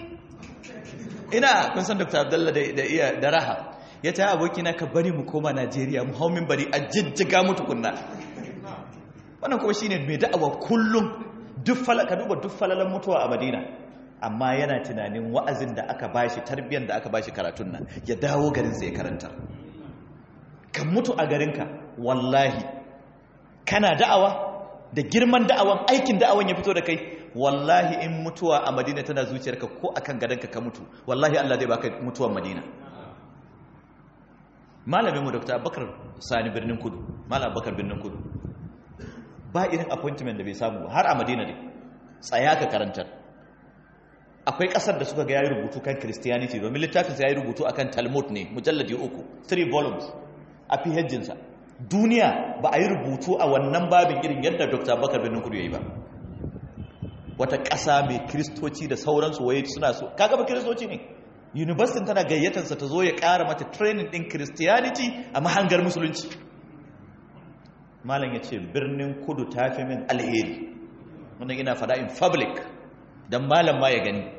ina kun san Dr. Abdullahi da iya da raha yace abokina ka bari mu koma Najeriya mu haumin bari a jijjiga mutu kunna wannan kuma shine mai da'awa kullum duk falaka duba duk falalan mutuwa a Madina amma yana tunanin wa'azin da aka bashi tarbiyyar da aka bashi karatun nan ya dawo garin sa ya karanta kan mutu a garinka wallahi kana da'awa da girman da'awan aikin da'awan ya fito da kai wallahi in mutuwa a Madina tana zuciyarka ko akan gadonka ka mutu wallahi Allah zai baka mutuwar Madina malamin mu Dr. Abubakar Sani birnin Kudu Malam Abubakar birnin Kudu ba irin appointment da bai samu har a Madina ne tsaya ka karantar akwai kasar da suka ga yayi rubutu kan Christianity domin littafin sa yayi rubutu akan Talmud ne mujalladi uku three volumes a PhD sa duniya ba a yi rubutu a wannan babin irin yadda Dr. Abubakar birnin Kudu yayi ba wata ƙasa mai kristoci da sauransu waye suna so kaga ba kristoci ne university tana gayyatar sa ta zo ya ƙara mata training din Christianity a mahangar musulunci malam yace birnin Kudu tafi min alheri wannan ina fada in public dan malam ma ya gani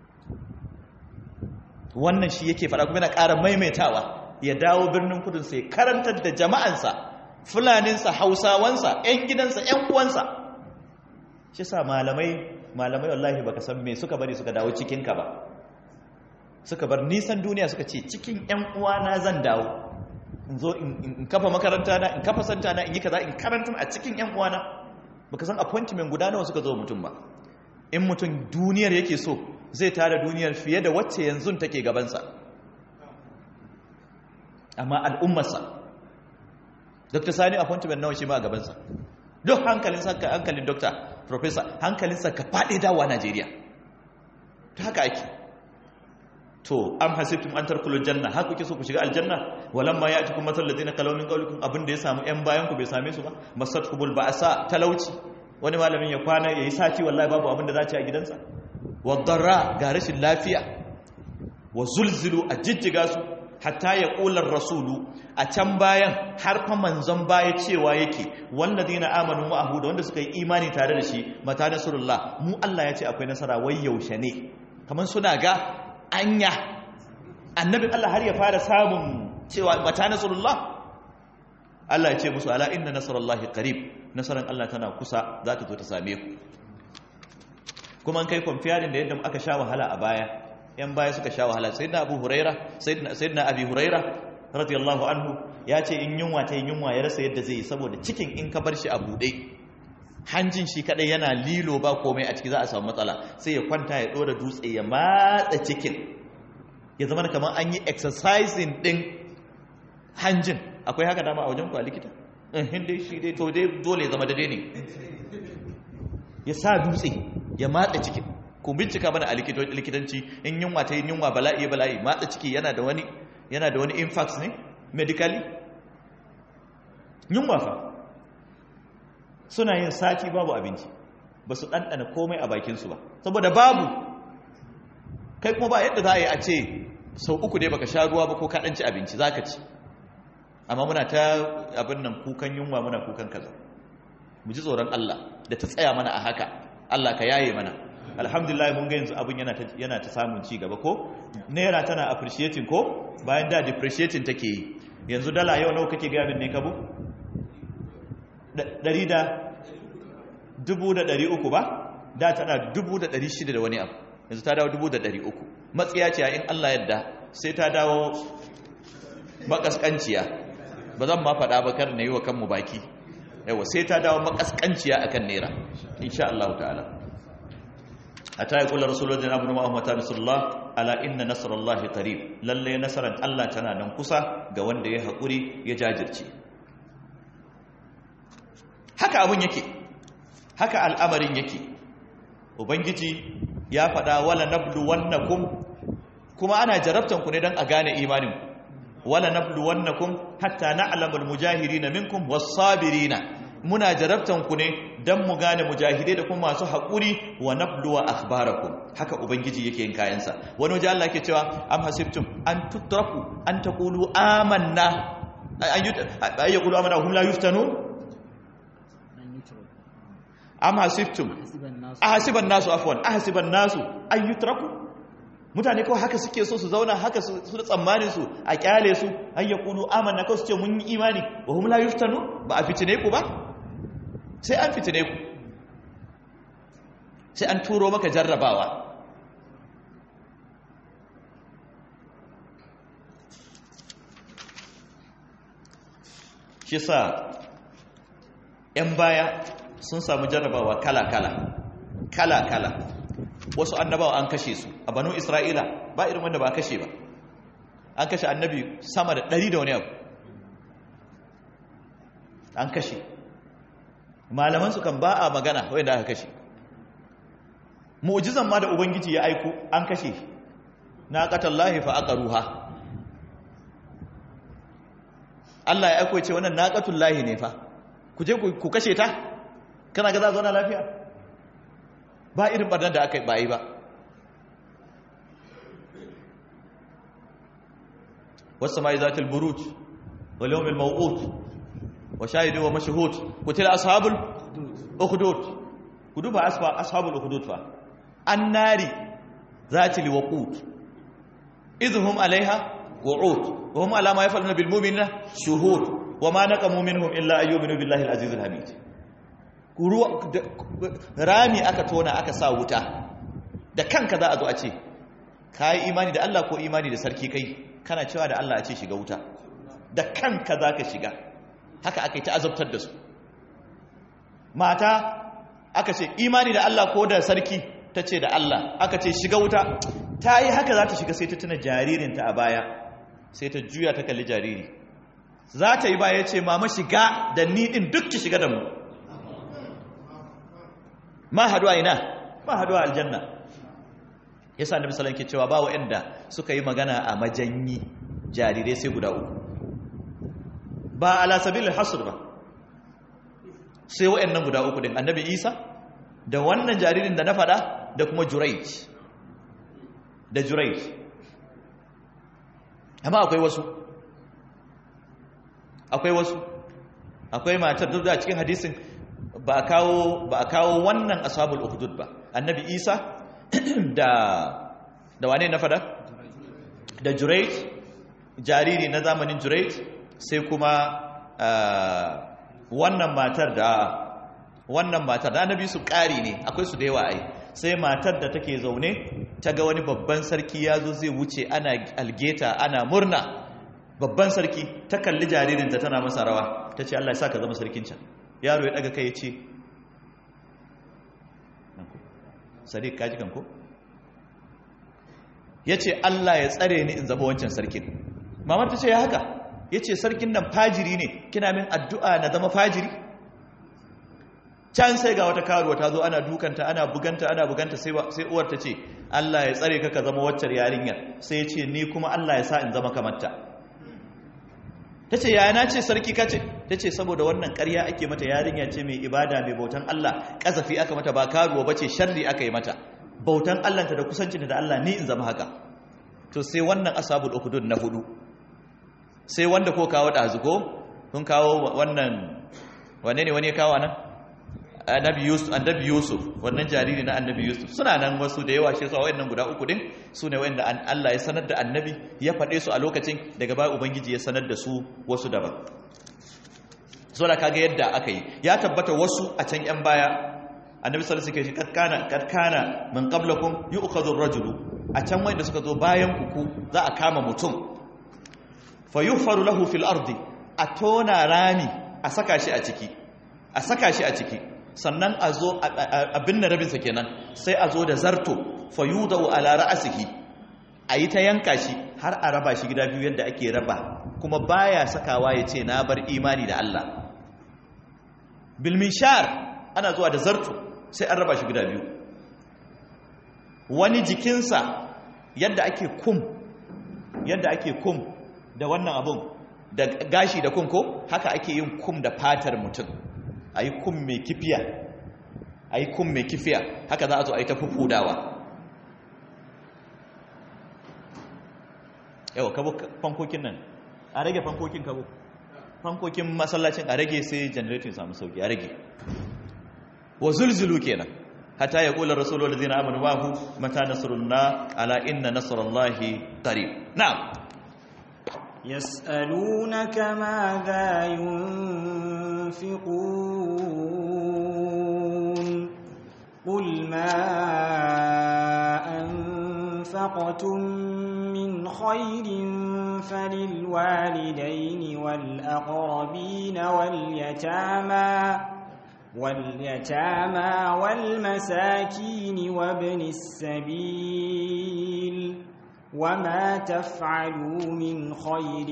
wannan shi yake fada kuma yana ƙara maimaitawa ya dawo birnin Kudu sai karantar da jama'ansa fulaninsa hausawansa ƴan gidansa ƴan uwansa shi sa malamai malamai wallahi baka san me suka bari suka dawo cikin ka ba suka bar nisan duniya suka ce cikin ƴan uwana zan dawo in zo in kafa makaranta na in kafa santa na in yi kaza in karanta a cikin ƴan uwana baka san appointment guda nawa suka zo mutum ba in mutum duniyar yake so zai tara duniyar fiye da wacce yanzu take gabansa amma al'ummarsa Dr. Sani appointment nawa shi ma a gabansa duk hankalin sa hankalin doctor professor hankalinsa ka fade dawa Najeriya to haka ake to am hasibtum an tarkulu janna haka kuke so ku shiga aljanna walamma ya'tikum mathal ladina qalaw min qawlikum abinda ya samu yan bayan ku bai same su ba masatkumul ba'sa talauci wani malamin ya kwana yayi sati wallahi babu abinda za ci a gidansa wadarra ga rashin lafiya wa zulzilu ajijjiga su hatta ya ƙular rasulu a can bayan har fa manzon baya cewa yake walladina amanu ma'ahu da wanda suka yi imani tare da shi mata nasrullah mu Allah ya ce akwai nasara wai yaushe ne kaman suna ga anya annabi Allah har ya fara samun cewa mata nasrullah Allah ya ce musu ala inna nasrullahi qarib nasaran Allah tana kusa za ta zo ta same ku kuma an kai comparing da yadda aka sha wahala a baya yan baya suka sha wahala sayyidina Abu Huraira sayyidina sayyidina Abi Huraira radiyallahu anhu ya ce in yunwa ta yunwa ya rasa yadda zai yi saboda cikin in ka bar shi a bude hanjin shi kadai yana lilo ba komai a ciki za a samu matsala sai ya kwanta ya dora dutse ya matsa cikin ya zama kamar an yi exercising din hanjin akwai haka dama a wajen ku a likita in dai shi dai to dai dole ya zama dade ne ya sa dutse ya matsa cikin ku bincika mana a likitanci in yunwa ta yi yunwa bala'i bala'i matsa ciki yana da wani yana da wani infarct ne medically yunwa fa suna yin sati babu abinci ba su ɗanɗana komai a bakinsu ba saboda babu kai kuma ba yadda za a yi a ce sau uku dai baka sha ruwa ba ko ka ɗan ci abinci za ka ci amma muna ta abin nan kukan yunwa muna kukan kaza mu ji tsoron Allah da ta tsaya mana a haka Allah ka yaye mana alhamdulillah mun ga yanzu abin yana ta yana ta samun ci gaba ko naira tana appreciating ko bayan da depreciating take yi yanzu dala yau nawa kake ga min ne kabo ɗari da dubu da ɗari uku ba da tana dubu da ɗari shida da wani abu yanzu ta dawo dubu da ɗari uku matsiya ce in Allah yadda sai ta dawo makaskanciya ba zan ma faɗa ba kar na yi wa kanmu baki yawa sai ta dawo makaskanciya akan naira insha Allah ta'ala hatta ya kula rasulullahi da abunu ma'ahu mata nasrullah ala inna nasrallahi qarib lalle nasaran Allah tana nan kusa ga wanda ya hakuri ya jajirce haka abun yake haka al'amarin yake ubangiji ya faɗa wala nablu wannakum kuma ana jarabtan ku ne dan a gane imanin ku wala nabluwannakum hatta na'lamul mujahidin minkum was-sabirin muna jarabtan ku ne dan mu gane mujahidai da kuma masu haƙuri wa nabluwa akhbarakum haka ubangiji yake yin kayansa wani waje Allah yake cewa am hasibtum an tutraku an taqulu amanna ay yaqulu amanna hum la yuftanun am hasibtum ahasiban nasu afwan ahasiban nasu an yutraku mutane kawai haka suke so su zauna haka su da tsammanin su a kyale su ay yaqulu amanna kawai su ce mun yi imani wa hum la yuftanun ba a fitine ku ba sai an fitine ku sai an turo maka jarrabawa shi sa 'yan baya sun samu jarrabawa kala-kala kala-kala wasu annabawa an kashe su a banu isra'ila ba irin wanda ba kashe ba an kashe annabi sama da ɗari da wani abu an kashe malaman su kan ba a magana wanda aka kashe mu'jizan ma da ubangiji ya aiko an kashe na qatallahi fa aqaruha Allah ya aiko ce wannan naqatullahi ne fa ku je ku kashe ta kana ga za zauna lafiya ba irin barnar da aka yi ba yi ba was-sama'i zatil buruj wal yawmil maw'ud wa shahidin wa mashhud kutila ashabul ukhdud kudu ba asfa ashabul ukhdud fa annari zati liwaqut idhum alaiha qu'ud wa hum ala ma yafaluna bil mu'minina shuhud wa ma naqamu minhum illa ayyuminu billahi al aziz al hamid rami aka tona aka sa wuta da kanka za a zo a ce kai imani da Allah ko imani da sarki kai kana cewa da Allah a ce shiga wuta da kanka zaka shiga haka aka yi ta azabtar da su mata aka ce imani da Allah ko da sarki ta ce da Allah aka ce shiga wuta ta yi haka za ta shiga sai ta tuna jaririnta a baya sai ta juya ta kalli jariri za ta yi baya ce mama shiga da ni din duk ki shiga da mu ma haduwa ina ma haduwa aljanna yasa annabi sallallahu alaihi wasallam ke cewa ba wa'anda suka yi magana a majanyi jarirai sai guda uku ba ala sabilil hasr ba sai wa'annan guda uku din annabi Isa da wannan jaririn da na fada da kuma Jurayj da Jurayj amma akwai wasu akwai wasu akwai matar duk da cikin hadisin ba a kawo ba a kawo wannan ashabul ukhdud ba annabi Isa da da wane na fada da Jurayj jariri na zamanin Jurayj sai kuma wannan matar da wannan matar da annabi su ƙari ne akwai su da yawa ai sai matar da take zaune ta ga wani babban sarki ya zo zai wuce ana algeta ana murna babban sarki ta kalli jaririnta tana masa rawa ta ce Allah ya sa ka zama sarkin can yaro ya daga kai ya ce sadiq kaji kanko ya ce Allah ya tsare ni in zama wancan sarkin mamar ta ce ya haka ya ce sarkin nan fajiri ne kina min addu'a na zama fajiri can sai ga wata karuwa ta zo ana dukanta ana buganta ana buganta sai uwar ta ce Allah ya tsare ka ka zama waccar yarinyar sai ya ce ni kuma Allah ya sa in zama kamarta ta ce yaya na ce sarki ka ce ta ce saboda wannan ƙarya ake mata yarinya ce mai ibada mai bautan Allah ƙazafi aka mata ba karuwa ba ce sharri aka yi mata bautan Allahnta da kusancinta da Allah ni in zama haka to sai wannan ashabul ukhdud na hudu sai wanda ko kawo ɗazu ko kun kawo wannan wane ne wani ya kawo nan annabi yusuf annabi yusuf wannan jariri na annabi yusuf suna nan wasu da yawa shi yasa wayannan guda uku din su ne wayanda Allah ya sanar da annabi ya faɗe su a lokacin daga baya ubangiji ya sanar da su wasu daban so da kaga yadda aka yi ya tabbata wasu a can yan baya annabi sallallahu alaihi wasallam kad kana kad kana min qablakum yu'khadhu ar-rajulu a can wayanda suka zo bayan ku za a kama mutum fayuhfaru lahu fil ardi a tona rami a saka shi a ciki a saka shi a ciki sannan a zo a binne rabinsa kenan sai a zo da zarto fayudau ala ra'sihi a yi ta yanka shi har a raba shi gida biyu yadda ake raba kuma baya sakawa ya ce na bar imani da Allah bilmishar ana zuwa da zarto sai an raba shi gida biyu wani jikinsa yadda ake kum yadda ake kum da wannan abun da gashi da kum ko haka ake yin kum da fatar mutum ayi kum mai kifiya ayi kum mai kifiya haka za a zo ayi ta fufudawa yawa kabo fankokin nan a rage fankokin kabo fankokin masallacin a rage sai generator samu sauki a rage wa zulzulu kenan hatta ya kula rasulul ladina amanu ma'ahu mata nasrullah ala inna nasrallahi qarib na'am yas'alunaka madha yunfiqun qul ma anfaqtum min khairin falilwalidayn wal aqrabin wal yatama واليتامى والمساكين وابن السبيل وما تفعلوا من خير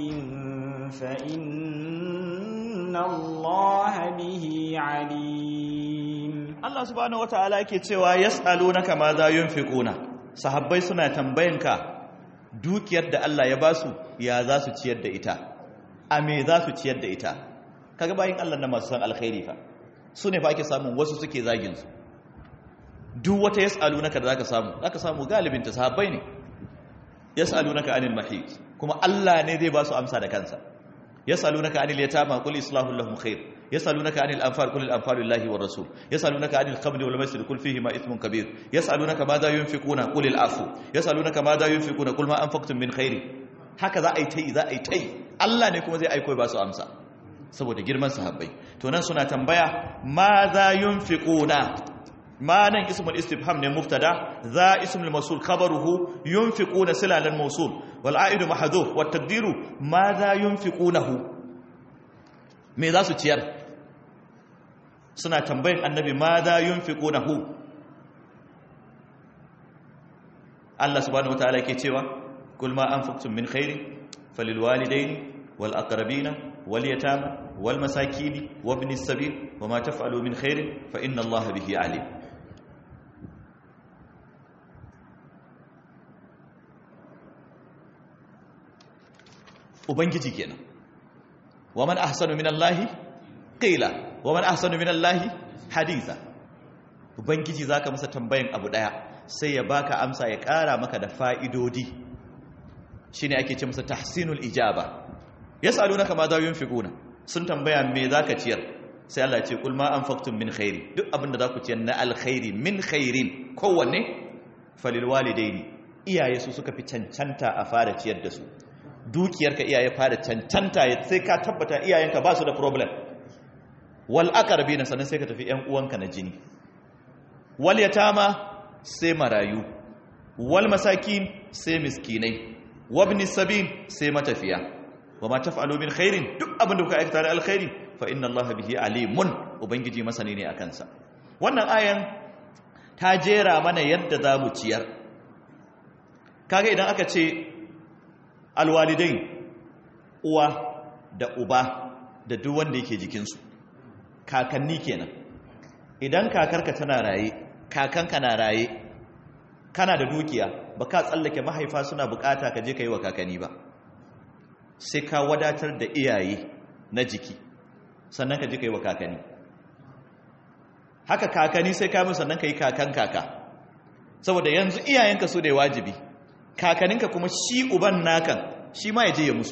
فإن الله به عليم الله سبحانه وتعالى yake cewa yas'alunaka ma za yunfiquna sahabbai suna tambayanka dukiyar da Allah ya basu ya za su ciyar da ita a me za su ciyar da ita kaga bayin Allah na masu san alkhairi fa su ne fa ake samun wasu suke zagin su duk wata yas'alunaka da zaka samu zaka samu galibin ta sahabbai ne yas'alunaka anil mahid kuma Allah ne zai ba su amsa da kansa yas'alunaka anil yatama qul islahu lahum khair yas'alunaka anil anfal qul al anfalu lillahi war rasul yas'alunaka anil khamri wal maisir qul fihi ma ithmun kabir yas'alunaka madha yunfiquna qul al afu yas'alunaka madha yunfiquna qul ma anfaqtum min khair haka za a yi tai za a yi tai Allah ne kuma zai aiko ba su amsa saboda girman sahabbai to nan suna tambaya ma za yunfiquna ma nan ismul istifham ne mubtada za ismul mawsul khabaruhu yunfiquna silalan mawsul wal aidu mahdhuf wat taqdiru ma za yunfiqunahu me za su ciyar suna tambayin annabi ma za yunfiqunahu Allah subhanahu wataala yake cewa kul ma anfaqtum min khairin falil walidayni wal aqrabina wal yatama wal masakini wabni sabil wama taf'alu min khairin fa inna Allaha bihi alim ubangiji kenan waman ahsanu minallahi qila waman ahsanu minallahi haditha ubangiji zaka masa tambayan abu daya sai ya baka amsa ya kara maka da fa'idodi shine ake ce masa tahsinul ijaba yasalunaka ma za yunfiquna sun tambaya me zaka ciyar sai Allah ya ce kul ma anfaqtum min khairi duk abinda zaku ciyar na alkhairi min khairin kowanne falil walidaini iyaye su suka fi cancanta a fara ciyar da su dukiyarka iyaye fara cancanta sai ka tabbata iyayenka ba su da problem wal aqrabina sanan sai ka tafi ƴan uwanka na jini wal yatama sai marayu wal masakin sai miskinai wabni sabil sai matafiya wama taf'alu min khairin duk abinda kuka aikata da alkhairi fa inna Allaha bihi alimun ubangiji masani ne akan sa wannan ayan ta jera mana yadda za mu ciyar kaga idan aka ce alwalidain uwa da uba da duk wanda yake jikinsu kakanni kenan idan kakarka tana raye kakanka na raye kana da dukiya ba ka tsallake mahaifa suna bukata ka je ka yi wa kakanni ba sai ka wadatar da iyaye na jiki sannan ka je ka yi wa kakanni haka kakanni sai ka musu sannan ka yi kakan kaka saboda yanzu iyayenka su da wajibi kakaninka kuma shi uban nakan shi ma ya je ya musu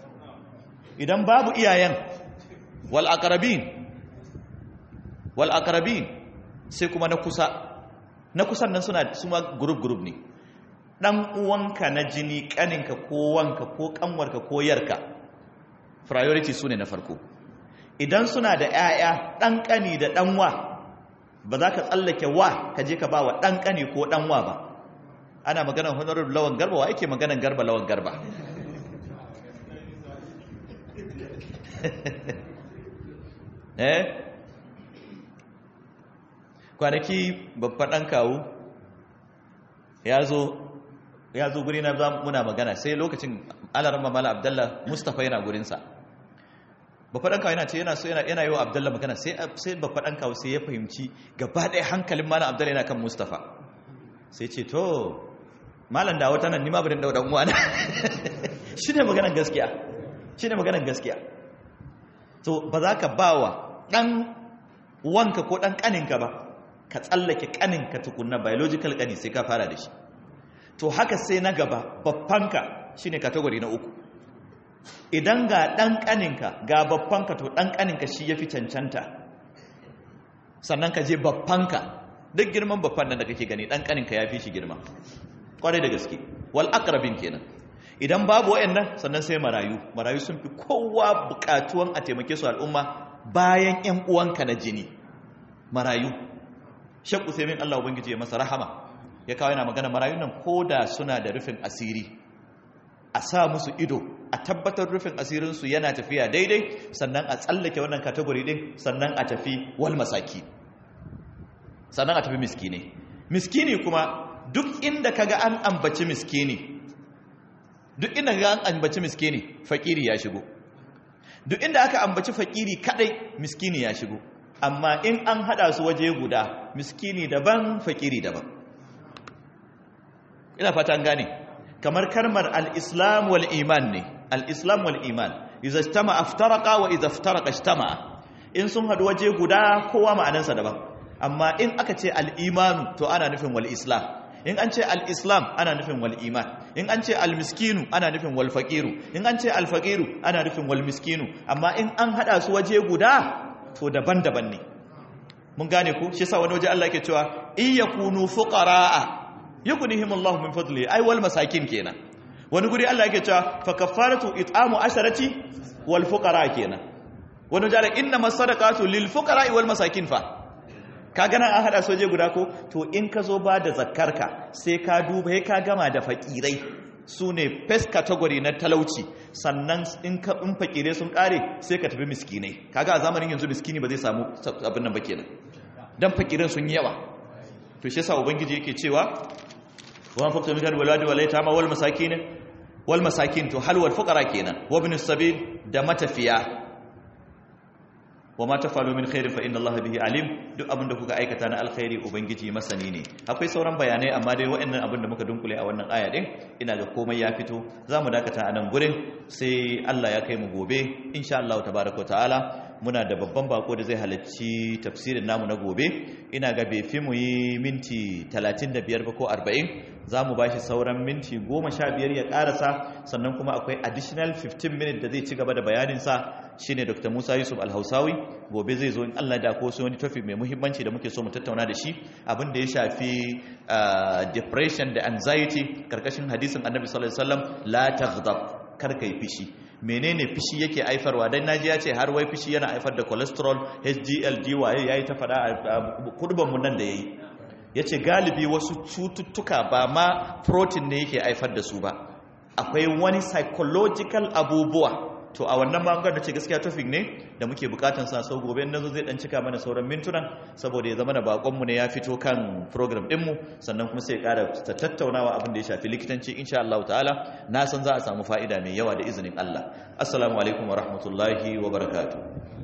idan babu iyayen wal aqrabin wal aqrabin sai kuma na kusa na kusan nan suna suma group group ne dan uwanka na jini kaninka ko wanka ko kanwarka ko yarka priority sune na farko idan suna da ƴaƴa dan kani da dan wa ba za ka tsallake wa ka je ka ba wa dan kani ko dan wa ba ana maganar honorable lawan garba wa yake maganar garba lawan garba eh kwanaki babban ɗan kawo ya zo ya zo guri na muna magana sai lokacin alarma mala abdallah mustapha yana gurinsa babban ɗan kawo yana ce yana so yana yi wa abdallah magana sai babban ɗan kawo sai ya fahimci gaba ɗaya hankalin mala abdallah yana kan mustapha sai ce to malam da wata nan ni ma bari da dan uwana shine maganar gaskiya shine maganar gaskiya to ba za ka bawa dan wanka ko dan kaninka ba ka tsallake kaninka tukunna biological kani sai ka fara da shi to haka sai na gaba babbanka shine category na uku idan ga dan kaninka ga babbanka to dan kaninka shi yafi cancanta sannan ka je babbanka duk girman babban nan da kake gani dan kaninka yafi shi girma kwarai da gaske wal aqrabin kenan idan babu wayannan sannan sai marayu marayu sun fi kowa bukatuwan a taimake su al'umma bayan ƴan uwanka na jini marayu shakku sai min Allah ubangiji ya masa rahama ya kawo yana magana marayun nan koda suna da rufin asiri a sa musu ido a tabbatar rufin asirin su yana tafiya daidai sannan a tsallake wannan category din sannan a tafi wal masaki sannan a tafi miskine miskini kuma duk inda kaga an ambaci miskini duk inda kaga an ambaci miskini fakiri ya shigo duk inda aka ambaci fakiri kadai miskini ya shigo amma in an hada su waje guda miskini daban fakiri daban ina fata an gane kamar kalmar al-islam wal iman ne al-islam wal iman idza istama aftaraqa wa idza iftaraqa istama in sun hadu waje guda kowa ma'anansa daban amma in aka ce al-imanu to ana nufin wal islam in an ce al-islam ana nufin wal iman in an ce al-miskinu ana nufin wal faqiru in an ce al-faqiru ana nufin wal miskinu amma in an hada su waje guda to daban-daban ne mun gane ku shi yasa wani waje Allah yake cewa iyakunu fuqaraa yughnihimullahu min fadli ay wal masakin kenan wani guri Allah yake cewa fa kaffaratu it'amu asharati wal fuqara kenan wani waje innamas sadaqatu lil fuqara wal masakin fa ka gana an hada soje guda ko to in ka zo ba da zakkarka sai ka duba sai ka gama da fakirai su ne first category na talauci sannan in ka in fakirai sun kare sai ka tafi miskinai kaga a zamanin yanzu miskini ba zai samu abin nan ba kenan dan fakirai sun yi yawa to shi yasa ubangiji yake cewa wa faqtu min waladi wal yatama wal masakin wal masakin to hal wal fuqara kenan wa ibn sabil da matafiya wa ma tafalu min khairin fa inna Allah bihi alim duk abinda kuka aikata na alkhairi ubangiji masani ne akwai sauran bayanai amma dai waɗannan abinda muka dunkule a wannan aya din ina ga komai ya fito zamu dakata a nan gurin sai Allah ya kai mu gobe insha Allah tabaaraka ta'ala muna da babban bako da zai halarci tafsirin namu na gobe ina ga bai fi mu yi minti talatin da biyar ba ko arba'in zamu bashi sauran minti goma sha biyar ya karasa sannan kuma akwai additional fifteen minutes da zai ci gaba da bayanin sa shine Dr. Musa Yusuf Al-Hausawi gobe zai zo in Allah da ko sai wani topic mai muhimmanci da muke so mu tattauna da shi abin da ya shafi depression da anxiety karkashin hadisin Annabi sallallahu alaihi wasallam la taghdab kar kai fishi menene fishi yake aifarwa dan naji ya ce har wai fishi yana haifar da cholesterol H D L D Y yayi ta fada a kurban mu nan da yayi yace galibi wasu cututtuka ba ma protein ne yake haifar da su ba akwai wani psychological abubuwa to a wannan bangar da ce gaskiya topic ne da muke bukatan sa sau gobe nazo zai dan cika mana sauran mintunan saboda ya zama da bakon mu ne ya fito kan program din mu sannan kuma sai ya ƙara tattaunawa abin da ya shafi likitanci insha Allah ta'ala na san za a samu fa'ida mai yawa da izinin Allah assalamu alaikum wa rahmatullahi wa barakatuh